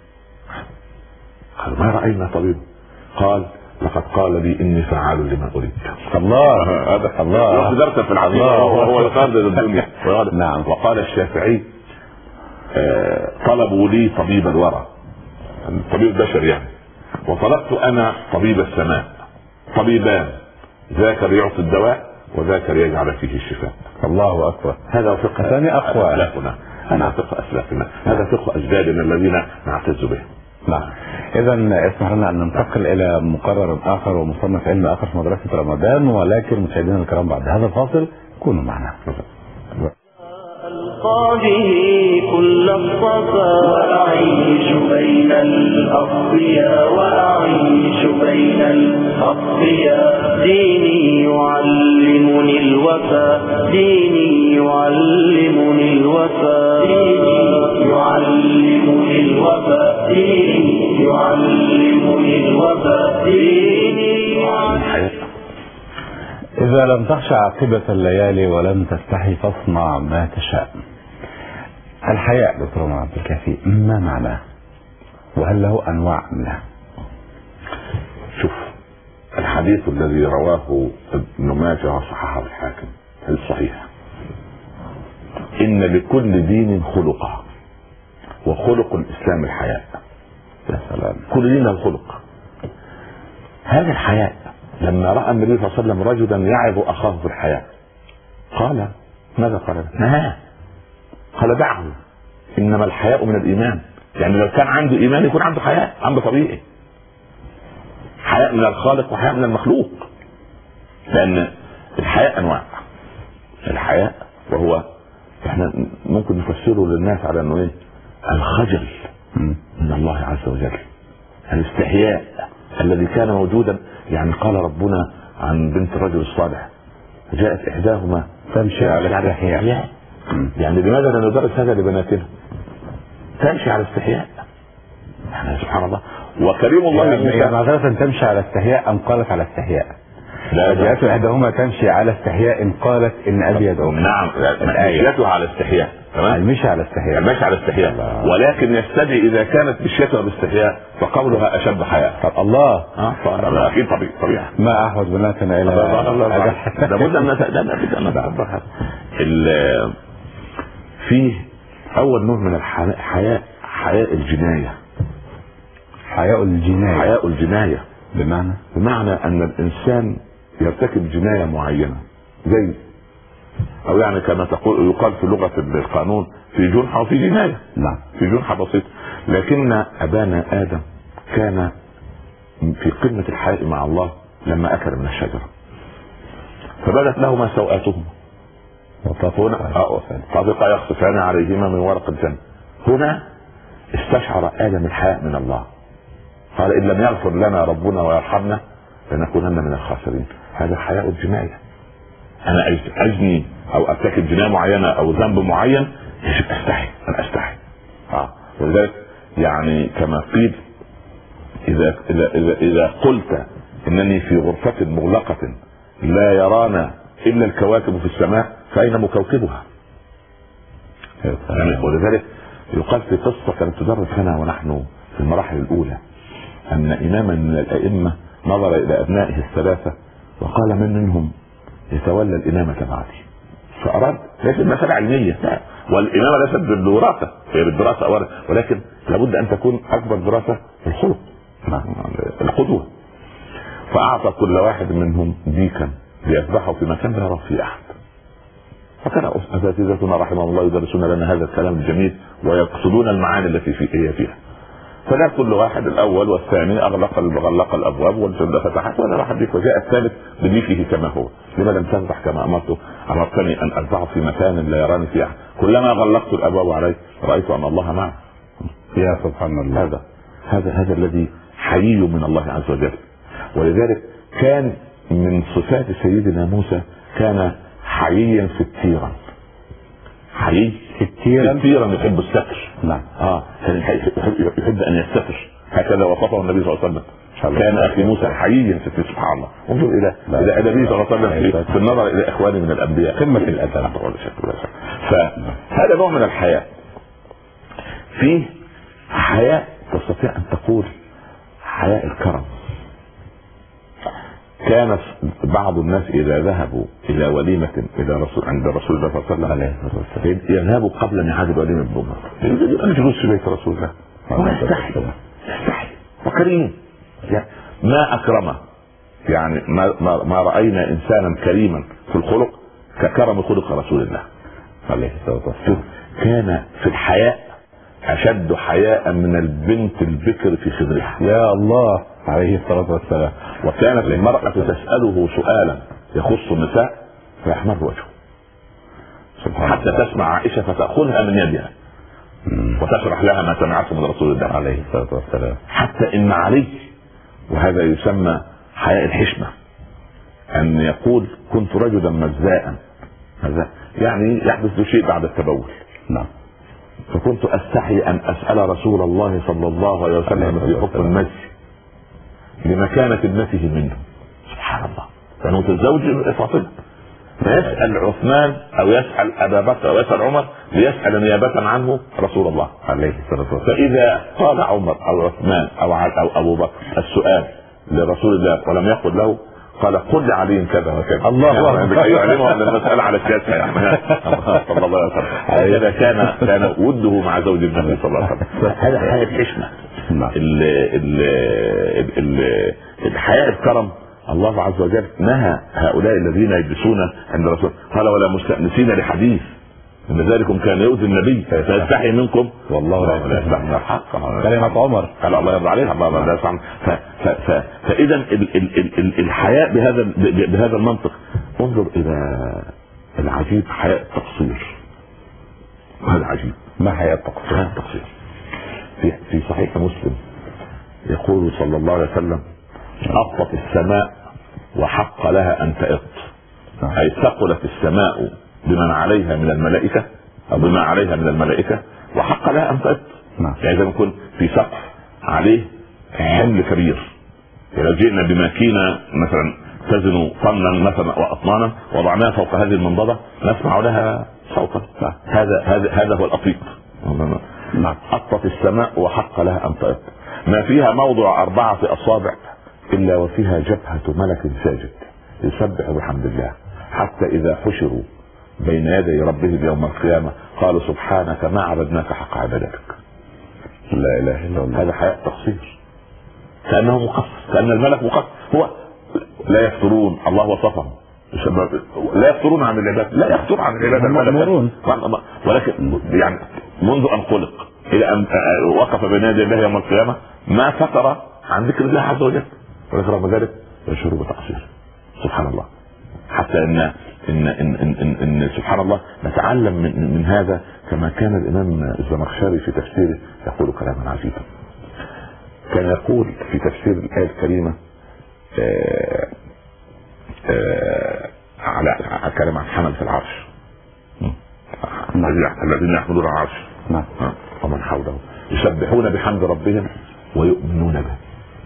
قال ما رأينا طبيب. قال لقد قال لي إني فعال لما أريد. الله. هذا الله وقدرت في العظيم وهو يقدر الدنيا. نعم. وقال الشافعي طلبوا لي طبيب الورى، طبيب بشر يعني، وطلبت أنا طبيب السماء، طبيبان ذاكر يعطي الدواء وذاكر يجعل فيه الشفاء. الله أكبر. هذا فقه ثاني أقوى أسلافنا، هذا فقه أسلافنا، هذا فقه أجدادنا الذين نعتز به. نعم. إذا اسمح لنا أن ننتقل إلى مقرر آخر ومصنف علمي آخر في مدرسة رمضان، ولكن مشاهدينا الكرام بعد هذا الفاصل كونوا معنا. ألقى به كل الصفا وأعيش بين الأصفياء، وأعيش بين الأصفياء. ديني يعلمني الوفاء، ديني يعلمني الوفاء، ديني يعلمني الوفاء، ديني يعلمني الوفاء، ديني يعلمني. إذا لم تخشى عاقبة الليالي ولم تستحي فاصنع ما تشاء. الحياء دكتور عبد الكافي ما معناه؟ وهل له أنواع منها؟ شوف، الحديث الذي رواه ابن ماجه وصححه الحاكم الصحيح: إن لكل دين خلقا وخلق الإسلام الحياء. يا سلام، كل دين له خلق. هذا الحياء لما رأى النبي صلى الله عليه وسلم رجلا يعظ أخاه في الحياء قال: ماذا قال؟ نهاه، قال: دعه، إنما الحياء من الإيمان. يعني لو كان عنده إيمان يكون عنده حياء، عنده طبيعي. حياء من الخالق وحياء من المخلوق، لأن الحياء أنواع. الحياء وهو احنا ممكن نفسره للناس على انه ايه؟ الخجل من الله عز وجل، الاستحياء الذي كان موجودا. يعني قال ربنا عن بنت الرجل الصالح: جاءت احداهما تمشي على استحياء. يعني لماذا لا ندرس هذا لبناتنا؟ تمشي على استحياء. يعني سبحان الله. وكريم الله يعني معذرة تمشي على استحياء أم قالت على استحياء؟ لا، جاءت احداهما تمشي على استحياء إن قالت إن أبي يدعوك. نعم، مشيتها على استحياء. المشي على استحياء، المشي على استحياء، ولكن يستدعي إذا كانت مشيتها باستحياء فقولها أشد حياء. طب الله، أكيد طبيعي. ما أحوج بناتنا إلى لابد أن نتعبر. فيه أول نوع من الحياء حياء الجناية. حياء الجناية بمعنى أن الإنسان يرتكب جناية معينة، زي أو يعني كما تقول يقال في لغة القانون: في جنحة وفي جناية. نعم، في جنحة بسيطة. لكن أبانا آدم كان في قمة الحياء مع الله لما أكل من الشجرة، فبدت لهما سوآتهما طفقا يخصفان عليهما من ورق الجنة. هنا استشعر آدم الحياء من الله، قال: إن لم يغفر لنا ربنا ويرحمنا لنكونن من الخاسرين. هذا حياء الجناية. أنا أجني أو أرتكب جناية معينة أو ذنب معين، يجب أن أستحي. ولذلك يعني كما قيل: إذا قلت إنني في غرفة مغلقة لا يرانا إلا الكواكب في السماء فأين مكوكبها؟ يعني ولذلك يقال في قصة كانت تدرس لنا ونحن في المراحل الأولى أن إماما من الأئمة نظر إلى أبنائه الثلاثة وقال: من منهم يتولى الإمامة بعدي؟ فأراد، ليس مسألة علمية، والإمامة ليست بالوراثة، هي بالدراسة أولا، ولكن لابد أن تكون أكبر دراسة الخلق، القدوة. فأعطى كل واحد منهم ديكا ليذبحه في مكان لا يرى فيه أحد. فكان أساتذتنا رحمهم الله يدرسون لنا هذا الكلام الجميل ويقصدون المعاني التي هي فيها. فلا كل واحد الأول والثاني غلق الأبواب والجنة فتحت ولا راح بيك، وجاء الثالث بديكه كما هو: لما لم تذبح كما أمرتني أن أذبحه في مكان لا يراني فيه أحد؟ كلما غلقت الأبواب عليه رأيت أن الله معه. يا سبحان الله. هذا الذي حيي من الله عز وجل. ولذلك كان من صفات سيدنا موسى كان حييا ستيرا. حيي ستيرا يحب الستر. نعم. كان يحب ان يستتر، هكذا وصفه النبي صلى الله عليه وسلم. كان اخي موسى حييا ستيرا. سبحان الله. انظر الى النبي صلى الله عليه وسلم في النظر الى اخوانه من الانبياء، قمه الادب. فهذا نوع من الحياء. فيه حياء تستطيع ان تقول حياء الكرم. كان بعض الناس اذا ذهبوا الى وليمه عند رسول الله صلى الله عليه وسلم يذهبوا قبل ميعاد الوليمه بظهر، الجلوس في بيت رسول الله ويستحي وكريم. ما اكرمه، يعني ما راينا انسانا كريما في الخلق ككرم خلق رسول الله عليه الصلاه والسلام. كان في الحياء اشد حياء من البنت البكر في خدرها. يا الله، عليه الصلاة والسلام. وكانت المرأة تسأله سؤالا يخص النساء فيحمر وجهه حتى تسمع عائشة فتأخذها من يدها وتشرح لها ما سمعته من رسول الله عليه الصلاة والسلام. حتى إن علي، وهذا يسمى حياء الحشمة، أن يقول: كنت رجلا مزاء. يعني يحدث شيء بعد التبول. نعم. فكنت أستحي أن أسأل رسول الله صلى الله عليه وسلم في حكم المسجد لمكانة ابنته منه. سبحان الله. كان متزوج فاطمة، فيسأل عثمان أو يسأل أبا بكر أو يسأل عمر ليسأل نيابة عنه رسول الله عليه الصلاة والسلام. فإذا قال عمر أو عثمان أو أبو بكر السؤال لرسول الله ولم يقل له، قال قل لعلي كذا وكذا. الله اكبر. يعلموا ان المساله على السياسه يعني. صلى الله عليه وسلم. هكذا كان وده مع زوج النبي صلى الله عليه وسلم. هذا حياه الحشمه. الحياء الكرم. الله عز وجل نهى هؤلاء الذين يجلسون عند رسول قال ولا مستأنسين لحديث ان ذلكم كان يؤذي النبي فيستحي منكم والله لا يستحي من الحق. كلمة عمر قال الله يرضى عليه. فاذا الحياء بهذا المنطق. انظر الى العجيب حياء التقصير. وهذا عجيب. ما حياء التقصير؟ حياء التقصير في صحيح مسلم يقول صلى الله عليه وسلم أطت السماء وحق لها أن تئط. أي ثقلت السماء بمن عليها من الملائكة أو بما عليها من الملائكة وحق لها أن تئط. يعني إذا يكون في سقف عليه حمل كبير، لو جئنا بماكينة مثلا تزن طنا مثلا وأطنانا وضعناها فوق هذه المنضدة نسمع لها صوتا. هذا هو الأطيق. أطت السماء وحق لها أن تئط ما فيها موضع 4 أصابع إلا وفيها جبهة ملك ساجد يسبح بحمد الله حتى إذا حشروا بين يدي ربهم يوم القيامة قالوا سبحانك ما عبدناك حق عبادتك. لا إله إلا الله. هذا حياء تقصير. كأنه مقصر، كأن الملك مقصر. هو لا يفترون. الله وصفهم لا يفترون عن العباد. لا يفتر عن العباد ولكن يعني منذ أن خلق إلى أن وقف بين يدي الله يوم القيامة ما فتر عن ذكر الله عز وجل، ولكن رغم ذلك يشعروا بتقصير. سبحان الله. حتى إن سبحان الله نتعلم من هذا كما كان الإمام الزمخشري في تفسيره يقول كلاما عجيبا. كان يقول في تفسير الآية الكريمة على كلام عن حملة العرش الذين يحملون العرش ومن حوله يسبحون بحمد ربهم ويؤمنون به.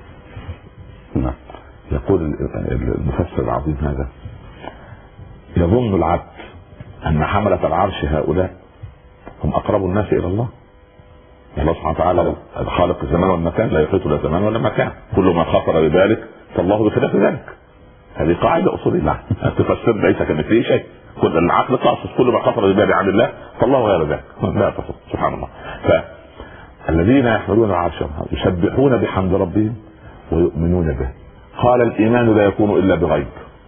يقول المفسر العظيم هذا يظن العبد أن حملة العرش هؤلاء هم أقرب الناس إلى الله. الله سبحانه وتعالى خالق الزمان والمكان لا يحيط لا زمان ولا مكان. كل ما خطر بذلك فالله بخلاف ذلك. هذه قاعدة أصولية تفسر ليس كمثله شيء. كل العقل قاصص كل ما خطر بذلك عن الله فالله غير ذلك لا تصل. سبحان الله. فالذين يحملون العرش يسبحون بحمد ربهم ويؤمنون به. قال الإيمان لا يكون إلا بغيب.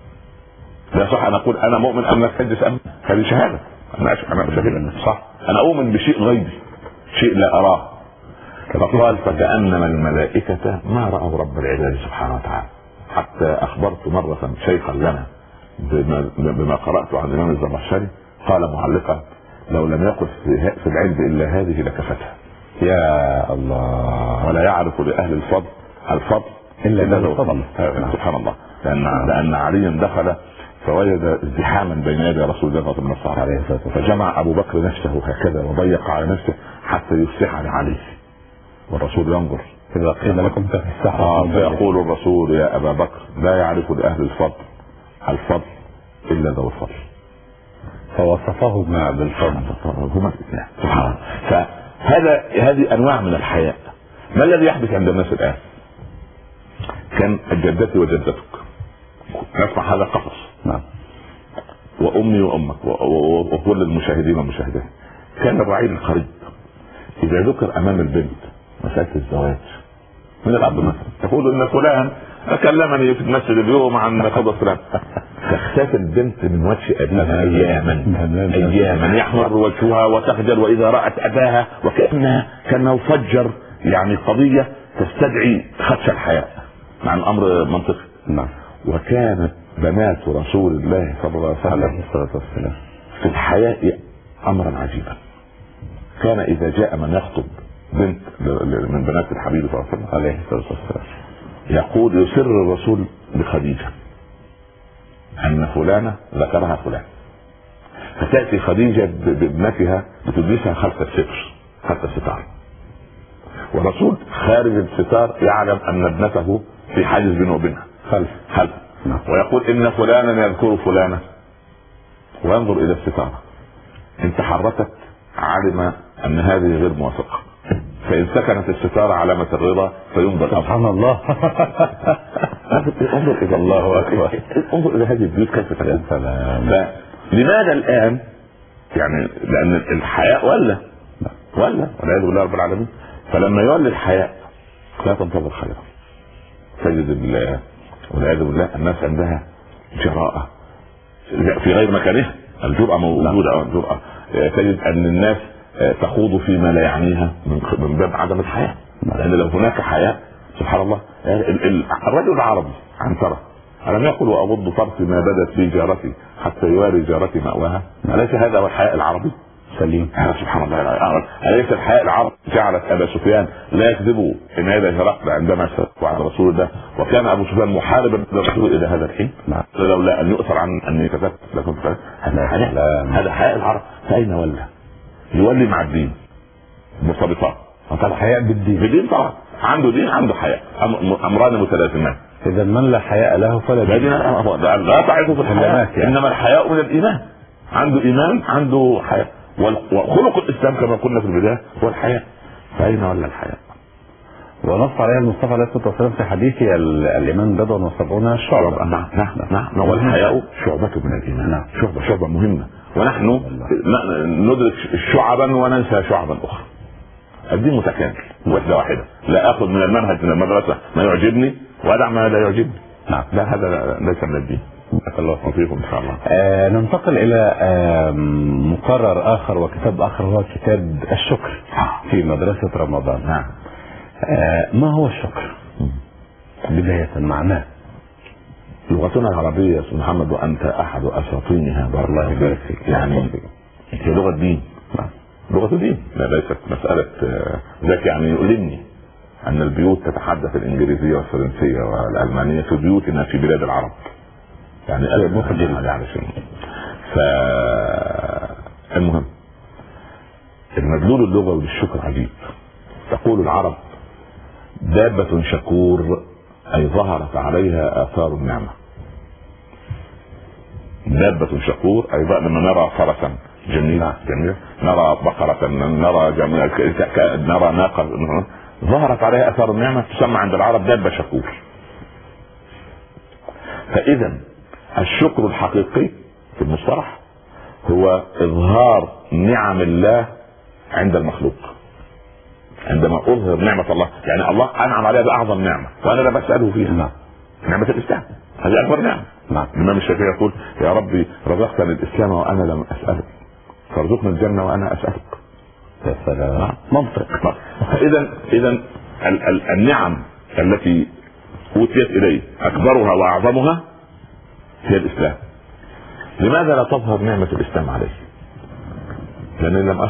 لا صح أن أقول أنا مؤمن أن أتحدث أمن. هذه شهادة. أنا أشهد صح. أنا أؤمن بشيء غيبي شيء لا أراه. فقال فكأنما الملائكة ما رأوا رب العباد سبحانه وتعالى. حتى أخبرت مرة شيخا لنا بما قرأت عن الإمام الزمخشري قال معلقا لو لم يقل في العلم إلا هذه لكفتها. يا الله. ولا يعرف لأهل الفضل إلا ذو الفضل. سبحان الله. لأن عليا دخل فوجد ازدحاما بين يدي رسول الله صلى الله عليه وسلم فجمع أبو بكر نفسه هكذا وضيق على نفسه حتى يفسح عليه والرسول ينظر إذا قيل لكم تفسحوا فيقول الرسول يا أبا بكر لا يعرف لأهل الفضل إلا ذو الفضل. فوصفهما بالفضل هما الاثنين. سبحان الله. فهذه أنواع من الحياء. ما الذي يحدث عند الناس الآن؟ كان جدتي وجدتك نسمع هذا قصص. نعم. وأمي وأمك وكل المشاهدين والمشاهدات. كان الرعيل القريب إذا ذكر أمام البنت مسألة الزواج من الأب مثلا تقول إن فلان كلمني في المسجد اليوم عن قضاء فلان تختفي البنت من وجه أبيها أياما يحمر وجهها وتخجل وإذا رأت أباها كأنه فجر يعني قضية تستدعي خدش الحياة مع الأمر منطقي. نعم. وكانت بنات رسول الله صلى الله عليه وسلم في الحياء أمرا عجيبا. كان إذا جاء من يخطب بنت من بنات الحبيب صلى الله عليه وسلم عليه الصلاة والسلام يقول يسر الرسول بخديجة أن فلانة ذكرها فلان فتأتي خديجة بابنتها بتجلسها خلف الستار والرسول خارج الستار يعلم أن ابنته في حاجز بينه وبينها خلف ويقول إن فلانا يذكر فلانة وينظر إلى الستارة إن تحركت علم أن هذه غير موافقة فإن سكنت الستارة علامة الرضا فينظر. سبحان الله. انظر الى الله اكبر، انظر الى هذه البيوت كيف تكون. فلماذا الان يعني لان الحياء ولا والعياذ بالله رب العالمين. فلما يولي الحياء لا تنتظر خيرا، تجد والعياذ بالله الناس عندها جراءة في غير مكانها. الجرأة موجودة، الجرأة تجد ان الناس تخوض فيما لا يعنيها من باب عدم الحياة. لان لو هناك حياة سبحان الله. الرجل العربي عنترة ألم يقل وأغض طرفي ما بدت لي جارتي حتى يواري جارتي مأواها؟ أليس هذا هو الحياء العربي؟ سليم. سبحان الله. أليس الحياء العربي جعلت أبا سفيان لا يكذب حماية هرقل عندما سألوا عن رسول الله، وكان أبو سفيان محاربا للرسول إلى هذا الحين؟ لولا أن يؤثر عن أني كتبت لكم هذا حياء العرب. فأين ولى؟ يولي مع الدين مرتبطات. طبعا حياء بالدين طبعا، عنده دين عنده حياء، أمران متلازمان. إذا من لا حياء له فلا دين. لا تعرف في الحياء يعني. إنما الحياء من الإيمان. عنده إيمان عنده حياء، وخلق الإسلام كما قلنا في البداية هو الحياء. فأين ولا الحياء؟ ونص عليها المصطفى عليه الصلاة والسلام في حديثه الإيمان بضع وسبعون شعبة. نعم. والحياء شعبة من الإيمان. شعبة مهمة، ونحن ندرك شعبا وننسى شعبا أخرى. الدين متكامل وحدة واحدة، لا أخذ من المنهج من المدرسة ما يعجبني وأدع ما لا يعجبني. نعم. لا، هذا ليس من الدين. الله يوفقكم إن شاء الله. ننتقل إلى مقرر آخر وكتاب آخر، هو كتاب الشكر في مدرسة رمضان. نعم. ما هو الشكر؟ بداية معناه. لغتنا العربية يا أستاذ محمد وأنت أحد أساطينها بارك الله فيك. يعني هي لغة دين. لغة دين، لا ليست مسألة ذاك. يعني يؤلمني أن البيوت تتحدث الإنجليزية والفرنسية والألمانية في بيوتنا في بلاد العرب. يعني أنا مخجل يعني شيء. فالمهم المدلول اللغوي للشكر عجيب. تقول العرب دابة شكور أي ظهرت عليها آثار النعمة. دابة شكور أي لما نرى فرسا جميلة نرى بقرة نرى ناقة ظهرت عليها أثار النعمة تسمى عند العرب دابة شكور. فإذا الشكر الحقيقي في المصطلح هو إظهار نعم الله عند المخلوق. عندما أظهر نعمة الله، يعني الله أنعم عليها بأعظم نعمة وأنا لا بسأله فيها. نعمة الإسلام هذه أكبر نعمة. الإمام الشافعي يقول يا ربي رزقتني الإسلام وأنا لم أسألك، فارزقنا الجنة وأنا أسألك. يا سلام. منطق. إذا النعم التي أوتيت إليه أكبرها وأعظمها هي الإسلام. لماذا لا تظهر نعمة الإسلام عليه؟ لأنني لم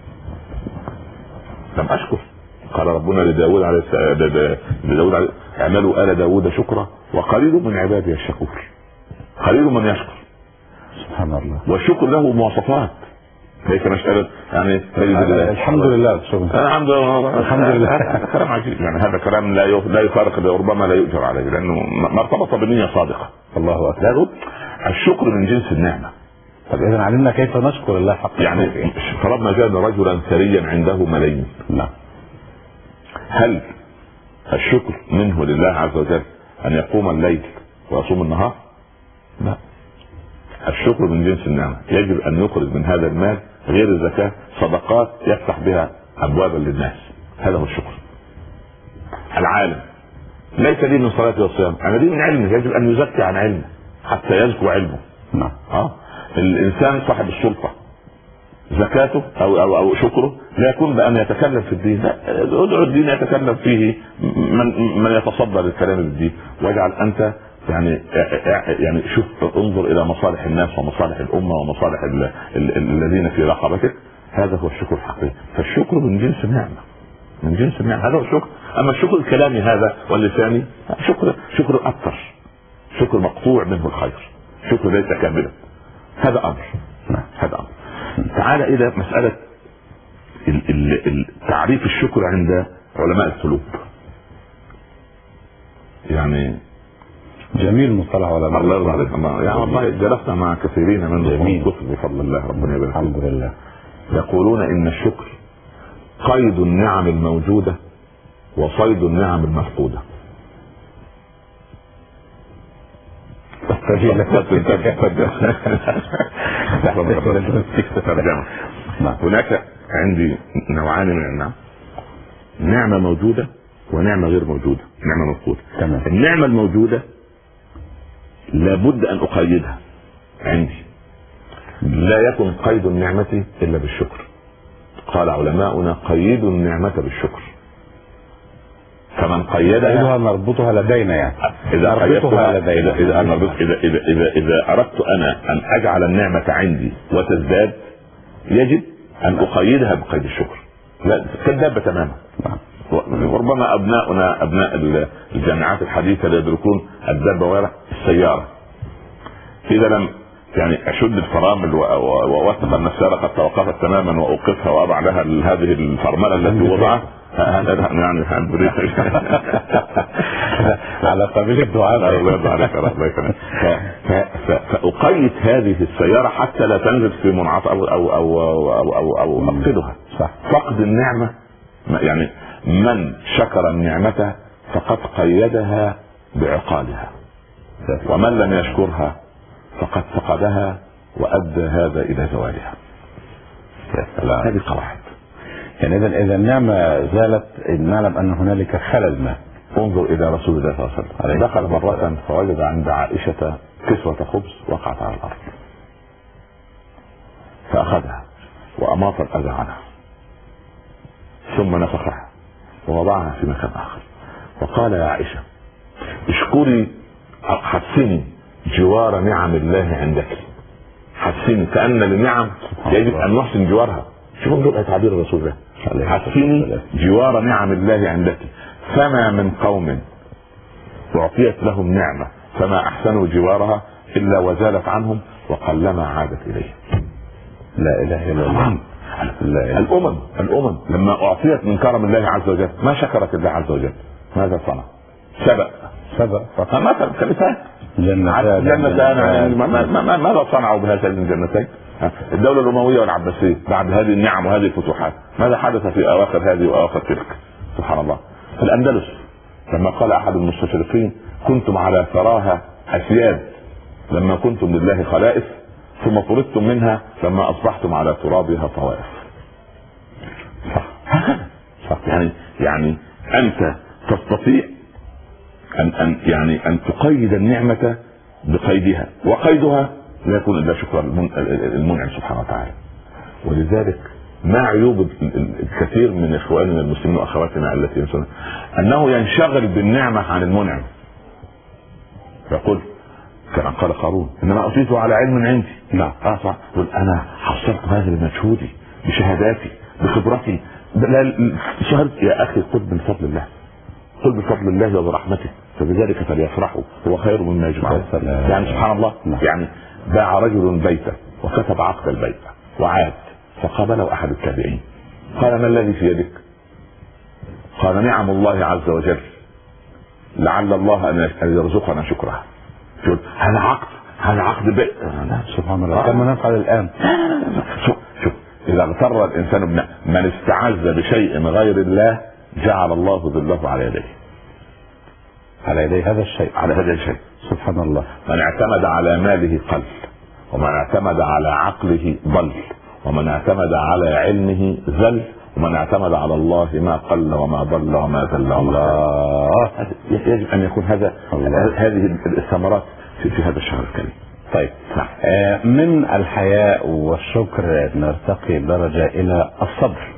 أشكر. قال ربنا لداود عليه اعملوا آل داود شكرا وقليل من عبادي الشكور. قليل من يشكر. سبحان الله. والشكر له مواصفات، ليس مسألة يعني الحمد لله. الحمد لله. كلام عجيب يعني. هذا كلام لا يفارق، ربما لا يؤجر عليه لأنه ما ارتبط بنية صادقة. الله أكبر. الشكر من جنس النعمة. طب إذا علمنا كيف نشكر الله حقا. يعني فرضنا كان رجلا ثريا عنده ملايين. نعم. هل الشكر منه لله عز وجل أن يقوم الليل ويصوم النهار؟ لا. الشكر من جنس النعمة. يجب أن يخرج من هذا المال غير الزكاة صدقات يفتح بها أبوابا للناس. هذا هو الشكر. العالم ليس لي من صلاة والصيام، أنا لي من علمه، يجب أن يزكي عن علمه حتى يزكو علمه. نعم. الإنسان صاحب السلطة زكاته أو شكره لا يكون بأن يتكلم في الدين، لا، ادعو الدين يتكلم فيه من يتصدى للكلام بالدين. واجعل أنت يعني شوف، انظر إلى مصالح الناس ومصالح الأمة ومصالح الذين في رقبتك. هذا هو الشكر الحقيقي. فالشكر من جنس النعمة، من جنس النعمة. هذا هو الشكر. أما الشكر الكلامي هذا واللساني شكر أكثر، شكر مقطوع منه الخير، شكر ليس كاملا. هذا أمر. هذا أمر. تعال إلى مسألة تعريف الشكر عند علماء السلوك. يعني جميل مصطلح علماء. الله يرضى عليك. يعني والله جلسنا مع كثيرين من كتب بفضل الله، ربنا يبارك. الحمد لله. يقولون إن الشكر قيد النعم الموجودة وصيد النعم المفقودة. هناك عندي نوعان من النعم، نعمة موجودة ونعمة غير موجودة، نعمة مفقودة. النعمة الموجودة لابد أن أقيدها عندي، لا يكن قيد النعمة إلا بالشكر. قال علماؤنا قيدوا النعمة بالشكر، فمن قيدها نربطها لدينا، يعني إذا أردت أنا أن أجعل النعمة عندي وتزداد يجب أن أقيدها بقيد الشكر، لا كذابة تماما. وربما أبناء الجامعات الحديثة لا يدركون الدابة ولا السيارة. إذا لم يعني أشد الفرامل وأوثق أن السيارة قد توقفت تماما وأوقفها وأضع لها هذه الفرملة التي وضعها يعني على قبيل الدعاء فأقيد هذه السيارة حتى لا تنزل في منعطف أو أفقدها. فقد النعمة يعني من شكر النعمة فقد قيدها بعقالها، ومن لم يشكرها فقد فقدها وأدى هذا إلى زوالها. هذه قواعد. يعني إذا النعمة زالت نعلم أن هنالك خلل ما. انظر إلى رسول الله صلى الله عليه وسلم، دخل مرة فوجد عند عائشة كسوة خبز وقعت على الأرض، فأخذها وأماط الأذى عنها ثم نفخها ووضعها في مكان آخر وقال يا عائشة اشكري، حسني جوار نعم الله عندك، حسني، كأن النعم يجب أن نحسن جوارها. شوفوا دول تعبير الرسول الله، حسني جوار نعم الله عندك، فما من قوم أعطيت لهم نعمة فما أحسنوا جوارها إلا وزالت عنهم وقلما عادت إليه. لا إله إلا الله. الأمم لما أعطيت من كرم الله عز وجل ما شكرت الله عز وجل، ماذا صنع؟ سبأ فمثل كلمتان جنتان، ماذا صنعوا بهذين الجنتين؟ الدولة الأموية والعباسية بعد هذه النعم وهذه الفتوحات ماذا حدث في أواخر هذه وأواخر تلك؟ سبحان الله. في الأندلس لما قال أحد المستشرقين كنتم على ثراها أسياد لما كنتم لله خلائف ثم طردتم منها لما أصبحتم على ترابها طوائف. صح. يعني أنت تستطيع أن تقيد النعمة بقيدها، وقيدها لا يكون إلا شكر المنعم سبحانه وتعالى. ولذلك ما عيوب الكثير من إخواننا المسلمين وأخواتنا التي ينسون أنه ينشغل بالنعمة عن المنعم. يقول كما قال قارون إنما أوتيته على علم عندي. نعم صح. يقول أنا حصلت هذا بمجهودي بشهاداتي بخبرتي. يا أخي قل من فضل الله، قل بفضل الله وبرحمته فبذلك فليفرحوا هو خير مما يجمعون. يعني سبحان الله. يعني باع رجل بيته وكتب عقد البيت وعاد فقابله أحد التابعين قال ما الذي في يدك؟ قال نعم الله عز وجل لعل الله أن يرزقنا شكرها. هذا عقد بيت. سبحان الله. كما نفعل الآن. شوف إذا اغتر الإنسان من استعز بشيء غير الله جعل الله ذله على يديه هذا الشيء. سبحان الله. من اعتمد على ماله قل، ومن اعتمد على عقله ضل، ومن اعتمد على علمه ذل، ومن اعتمد على الله ما قل وما ضل وما ذل. الله يجب ان يكون هذه الثمرات في هذا الشهر الكريم. طيب من الحياء والشكر نرتقي درجة الى الصبر.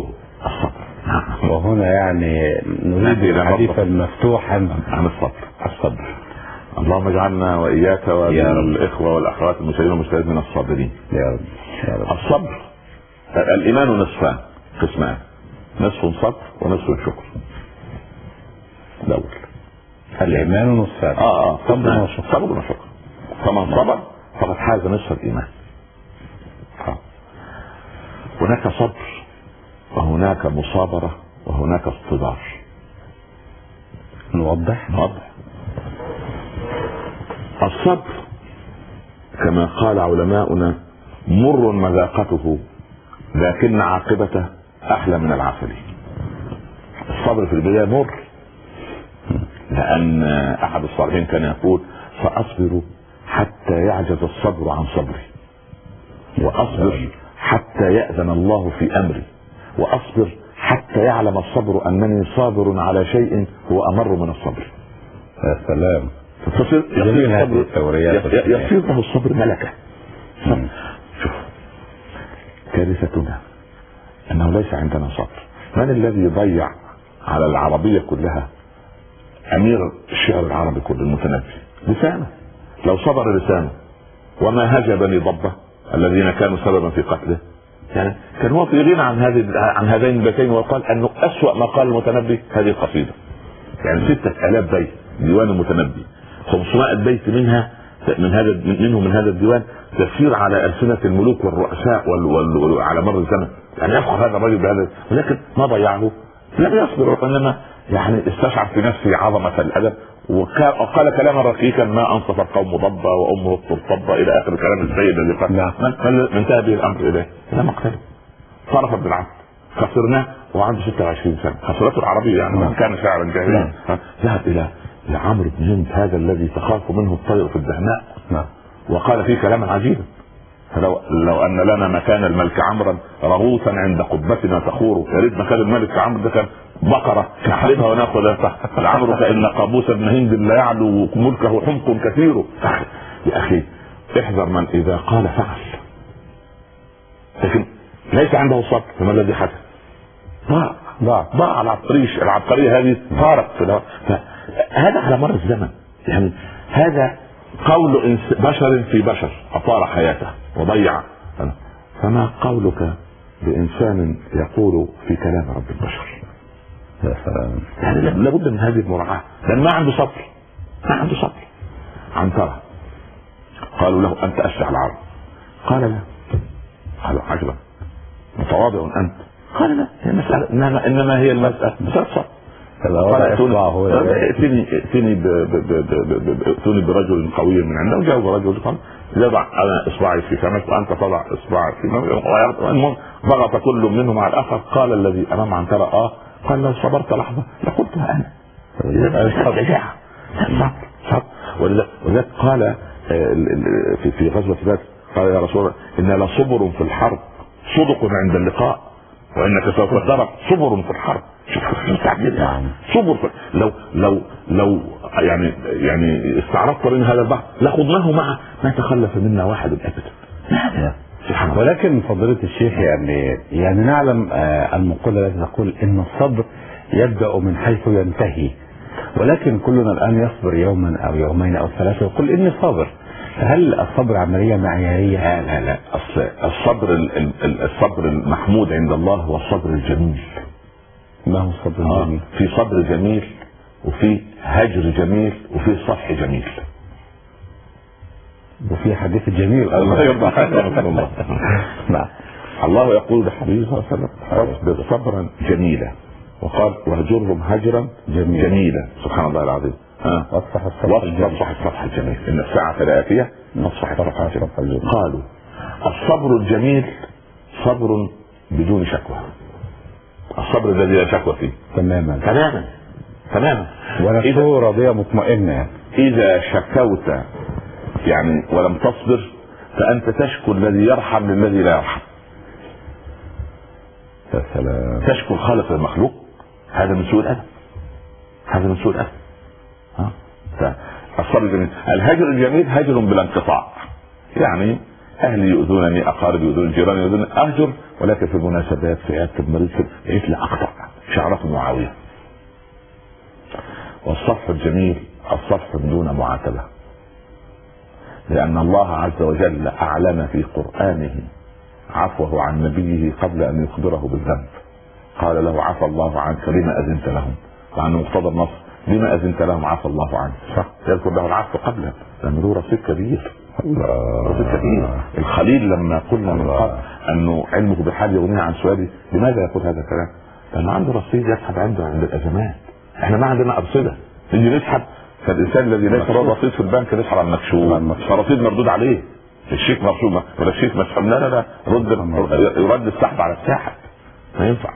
وهنا يعني نريد الحديث المفتوح عن الصبر. اللهم اجعلنا واياك والاخوه والاخوات المسلمين والمسلمات من الصابرين يا رب. الصبر الايمان نصفان قسمان، نصف صبر ونصف شكر. الاول الايمان نصفان صبر وشكر. فمن صبر فقد حاز نصف الايمان. هناك صبر وهناك مصابرة وهناك اصطبار. نوضح. الصبر كما قال علماؤنا مر مذاقته لكن عاقبته أحلى من العسل. الصبر في البداية مر، لأن أحد الصالحين كان يقول فأصبر حتى يعجز الصبر عن صبري، واصبر حتى يأذن الله في امري، واصبر حتى يعلم الصبر انني صابر على شيء هو امر من الصبر. يا سلام. يصير له الصبر ملكة. شوف، كارثتنا انه ليس عندنا صبر. من الذي ضيع على العربية كلها امير الشعر العربي كله؟ المتنبي. لسانه. لو صبر لسانه وما هجى بني ضبة الذين كانوا سببا في قتله، يعني كان هو في غنى عن هذين البيتين، وقال انه اسوأ ما قال المتنبي هذه القصيدة. يعني 6000 بيت ديوان المتنبي، 500 بيت من هذا الديوان تسير على ألسنة الملوك والرؤساء على مر الزمن. يعني يفخر هذا الرجل بهذا، ولكن ما ضيعه، لم يصبر، وانما يعني استشعر في نفسه عظمة الادب، وقال كلاما رقيقا: ما انصف القوم ضبا وامه الطبة، الى اخر كلام السيد الذي قال. من انتهى به الامر اليه؟ الى مقتله. صرف بالعبد، خسرناه وعنده 26 سنة، خسرته العربية يعني. من كان شاعرا جاهليا ذهب الى عمرو بن هند، هذا الذي تخاف منه الطير في الدهناء، وقال فيه كلاما عجيبا: لو ان لنا مكان الملك عمرا رغوثا عند قبتنا تخور. يا ريت مكان الملك عمرو ده كان بقرة نحلبها وناخذها تحت. العمرو كأن قابوس بن هند لا يعلو ملكه حمق كثير. يا اخي احذر من اذا قال فعل، لكن ليس عنده صبر. فما الذي حدث؟ ضاع العبقرية هذه طارت. هذا على مر الزمن. يعني هذا قول بشر في بشر أطار حياته وضيع. فما قولك بإنسان يقول في كلام رب البشر؟ يا سلام. يعني لابد من هذه المراعاة، لأن ما عنده صبر. عنترة قالوا له: أنت أشجع العرب. قال: لا. قالوا: عجبا، متواضع أنت. قال: لا، هي مسألة إنما هي المسألة صبر. ائتوني برجل قوي من عنده. جاء برجل قال: يضع انا اصبعي في فمك وانت تضع اصبعك في فمك. ضغط كل منهم على الاخر. قال الذي امام عنترة: قال: لو صبرت لحظة لقلتها انا. ولذلك قال في غزوة بدر، قال: يا رسول الله، إن لصبر في الحرب صدق عند اللقاء، وانك سوف تضرب. صبر في الحرب. شوف التعبير يعني. صبر لو يعني استعرضت من هذا البحث لخضناه معه ما تخلف منا واحد ابدا. ولكن فضيلة الشيخ يعني نعلم المقولة التي تقول ان الصبر يبدأ من حيث ينتهي، ولكن كلنا الان يصبر يوما او يومين او ثلاثة ويقول اني صابر. هل الصبر عملية معيارية؟ لا. الصبر المحمود عند الله هو الصبر الجميل. ما هو الصبر الجميل؟ في صبر جميل، وفي هجر جميل، وفي صفح جميل، وفي حديث جميل. الله يرضى عنك. الله يقول لحبيبه صلى الله عليه وسلم: اصبر صبرا جميلا، وقال: واهجرهم هجرا جميلا. سبحان الله العظيم. واصفح الصفح الجميل، ان الساعة لآتية نصفح الصفح الجميل. قالوا: الصبر الجميل صبر بدون شكوى، الصبر الذي لا شكوى فيه. تماما. ونفسه راضية مطمئنة. إذا شكوت يعني ولم تصبر فأنت تشكو الذي يرحم للذي لا يرحم. يا سلام. تشكو الخالق المخلوق، هذا من سوء الأدب. الصبر الجميل. الهجر الجميل هجر بلا انقطاع، يعني اهلي يؤذونني، اقارب يؤذون، جيراني يؤذونني، اهجر، ولكن في المناسبات، في عيادة المريض، بحيث لا اقطع شعرات معاوية. والصفح الجميل الصفح بدون معاتبة، لان الله عز وجل اعلن في قرآنه عفوه عن نبيه قبل ان يخبره بالذنب. قال له: عفى الله عنك لما اذنت لهم. وعن مقتضى النص: لما اذنت لهم عفى الله عنك. يذكر له العفو قبله، لانه له رصيد كبير. الخليل لما قلنا من قبل انه علمه بالحال يغنيه عن سؤالي، لماذا يقول هذا الكلام؟ لانه عنده رصيد يسحب عنده عند الازمات. احنا ما عندنا ارصده نيجي نسحب، فالانسان الذي ليس له رصيد في البنك يسحب على المكشوف، فرصيد مردود عليه، الشيك مرسوم ولا الشيك مسحب. لا يرد السحب على الساحب، ما ينفع.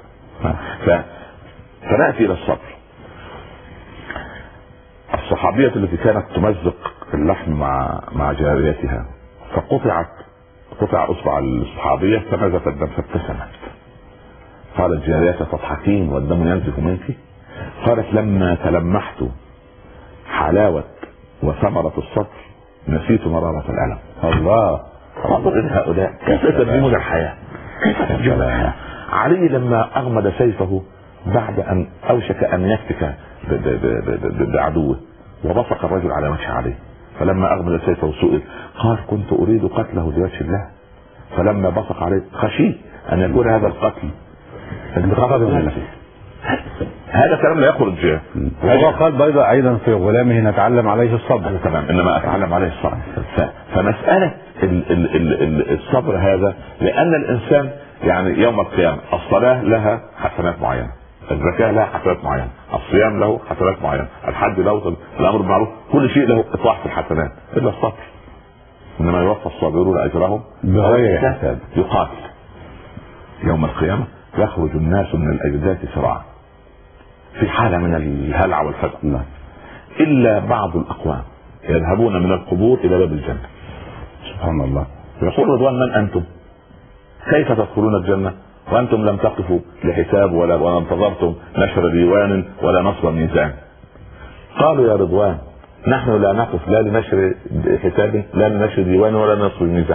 فنأتي الى الصبر. الصحابية التي كانت تمزق اللحم مع جاريتها، فقطع اصبع الصحابيه فنزف الدم فابتسمت. قالت جاريتها تضحكين والدم ينزف منك؟ قالت لما تلمحت حلاوه وثمره الصبر نسيت مراره الالم. الله. انظر الى هؤلاء كيف يترجمون الحياه، كيف يترجمون الحياه. علي لما اغمد سيفه بعد ان اوشك ان يفتك بعدوه وبصق الرجل على وجه عليه، فلما اغمد سيفه سئل قال كنت اريد قتله لوجه الله، فلما بصق عليه خشيت ان يكون هذا القتل بغضب من نفسه. هذا كلام لا يخرج. هو قال ايضا في غلامه نتعلم عليه الصبر. تمام، انما اتعلم عليه الصبر. فمساله الصبر هذا، لان الانسان يعني يوم القيامه الصلاه لها حسنات معينه، الزكاه لها حسنات معينه، الصيام له حسنات معينه، الحج له، الامر بالمعروف، كل شيء له اطلاق في الحسنات الا الصبر. انما يوفى الصابرون اجرهم بغير حساب. يقاتل يوم القيامه يخرج الناس من الاجداث سراعا في حاله من الهلع والفزع، الا بعض الاقوام يذهبون من القبور الى باب الجنه. سبحان الله. يقول رضوان من انتم؟ كيف تدخلون الجنه وانتم لم تقفوا لحساب ولا انتظرتم نشر ديوان ولا نصب ميزان؟ قالوا يا رضوان نحن لا نقف لا لنشر حساب لا لنشر ديوان ولا نصب ميزان.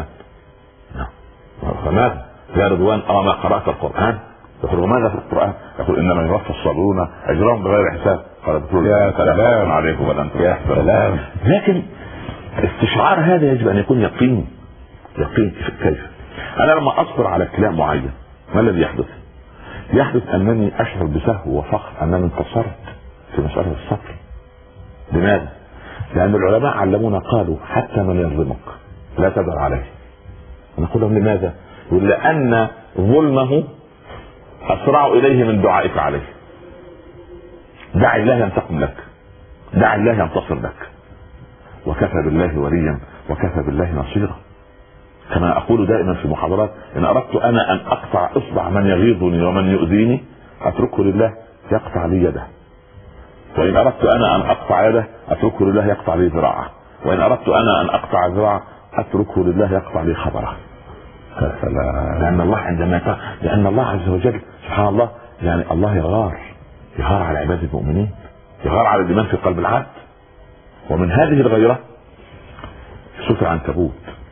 فماذا يا رضوان؟ ما قرأت القرآن؟ يقول ماذا في القرآن؟ يقول انما يوفى الصابرون اجرهم بغير حساب. قال يا سلام عليكم ولا انتم. يا سلام. لكن استشعار هذا يجب ان يكون يقين. كيف؟ انا لما اصبر على ابتلاء معين ما الذي يحدث؟ يحدث انني اشعر بسهو وفخر انني انتصرت في مسألة الصبر. لماذا؟ لان العلماء علمونا قالوا حتى من يظلمك لا تدر عليه. نقول لهم لماذا؟ يقول لان ظلمه اسرع اليه من دعائك عليه. دع الله ينتقم لك، دع الله ينتصر لك، وكفى بالله وليا وكفى بالله نصيرا. كما اقول دائما في محاضرات ان اردت انا ان اقطع اصبع من يغيظني ومن يؤذيني اتركه لله يقطع لي يده، وان اردت انا ان اقطع يده اتركه لله يقطع لي ذراعه، وان اردت انا ان اقطع ذراعه اتركه لله يقطع لي خبره. لان الله عندما لان الله عز وجل سبحان الله يعني الله يغار على عباد المؤمنين، يغار على الايمان في قلب العبد. ومن هذه الغيرة سورة العنكبوت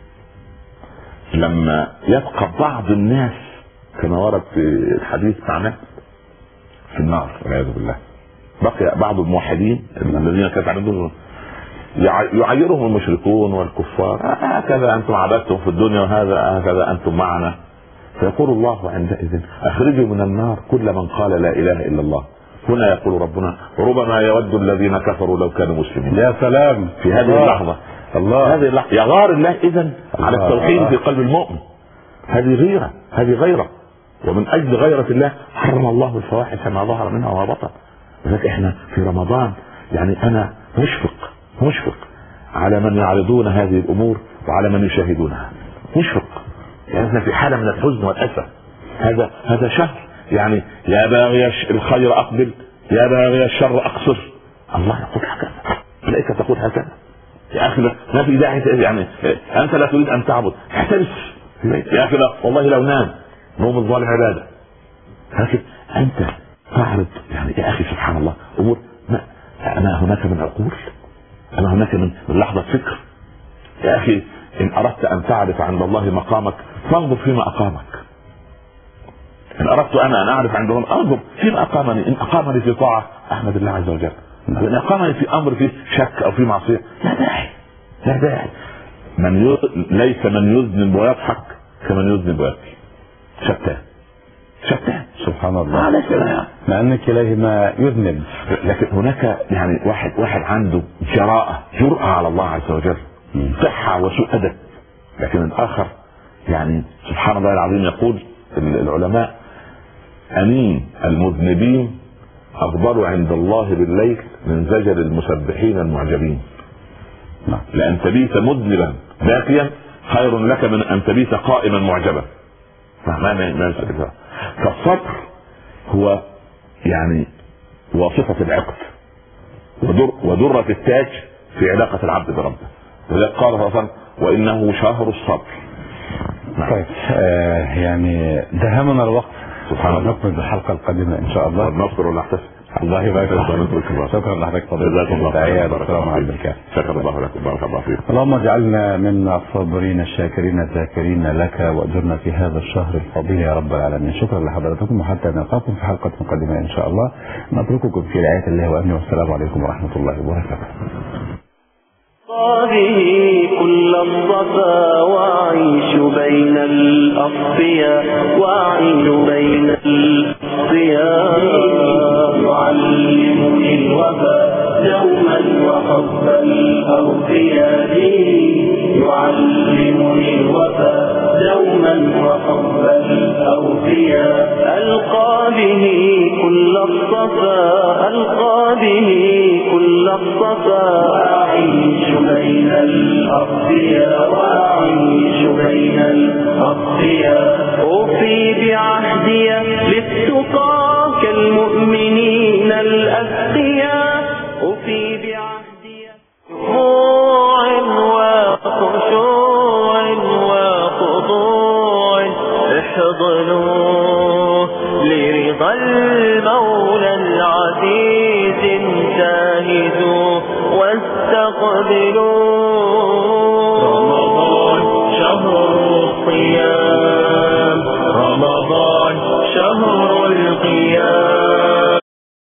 لما يبقى بعض الناس كما ورد في الحديث معناه في النار والعياذ بالله، بقي بعض الموحدين الذين كانت عندهم يعيرهم المشركون والكفار هكذا انتم عبدتم في الدنيا وهكذا انتم معنا. فيقول الله عندئذ اخرجوا من النار كل من قال لا اله الا الله. هنا يقول ربنا ربما يود الذين كفروا لو كانوا مسلمين. يا سلام. في هذه اللحظة الله هذه اللحظة يغار الله اذن على التوحيد في قلب المؤمن. هذه غيرة، ومن اجل غيرة الله حرم الله الفواحش ما ظهر منها وما بطن. لذلك احنا في رمضان يعني انا مشفق على من يعرضون هذه الامور وعلى من يشاهدونها، مشفق يعني احنا في حالة من الحزن والاسى. هذا شهر يعني يا باغي الخير اقبل يا باغي الشر اقصر. الله يقول هكذا، الملائكة تقول هكذا. يا اخي ما في داعي يعني انت لا تريد ان تعبد احترس يا اخي والله لو نام نوم الظالم عباده، لكن انت تعرض يعني يا اخي سبحان الله امور ما هناك من عقول، اما هناك من لحظة فكر. يا اخي ان اردت ان تعرف عند الله مقامك فانظر فيما اقامك. ان اردت انا ان اعرف عند الله انظر فيما اقامني. ان اقامني في طاعة احمد الله عز وجل، وان اقامني في امر فيه شك او في معصية لا داعي. ليس من يذنب ويضحك كمن يذنب ويبكي. شتان سبحان الله. مع ان كلاهما يذنب، لكن هناك يعني واحد عنده جرأة على الله عز وجل، صحة وسوء ادب. لكن الاخر يعني سبحان الله العظيم يقول العلماء انين المذنبين افضل عند الله بالليل من زجر المسبحين المعجبين. لان تبيت مذنبا باكيا خير لك من ان تبيت قائما معجبا. فالصبر هو يعني وصفة العقد ودرة التاج في علاقة العبد بربه. لذلك قال صلى الله عليه وسلم وانه شهر الصبر. طيب يعني دهمنا الوقت، سبحان الله. نكمل بالحلقه القادمه ان شاء الله. نصبر ونحتسب. الله يبارك فيك. شكرا لحضرتك فضيلة الداعية دكتور عبد الكافي. شكرا الله لكم، بارك الله فيكم. اللهم اجعلنا من الصابرين الشاكرين الذاكرين لك، واجرنا في هذا الشهر الفضيل يا رب العالمين. شكرا لحضراتكم، وحتى نلقاكم في حلقة قادمة ان شاء الله. نترككم في رعاية الله وامنه، والسلام عليكم ورحمة الله وبركاته. به كل الصفا وأعيش بين الأصفياء، وأعيش بين الأصفياء. يعلمني الوفاء دوما وحب الأوفياء، يعلمني الوفاء دوما وحب الأوفياء. ألقى به كل الصفا، ألقى به كل الصفا، وأعيش بين الأصفياء، وأعيش بين الأصفياء. أوفي بعهدي للتقى كالمؤمنين الأتقياء، أوفي بعهدي خضوع وخشوع وخضوع. احضنوا لرضا المولى العزيز انتهزوا واستقبلوا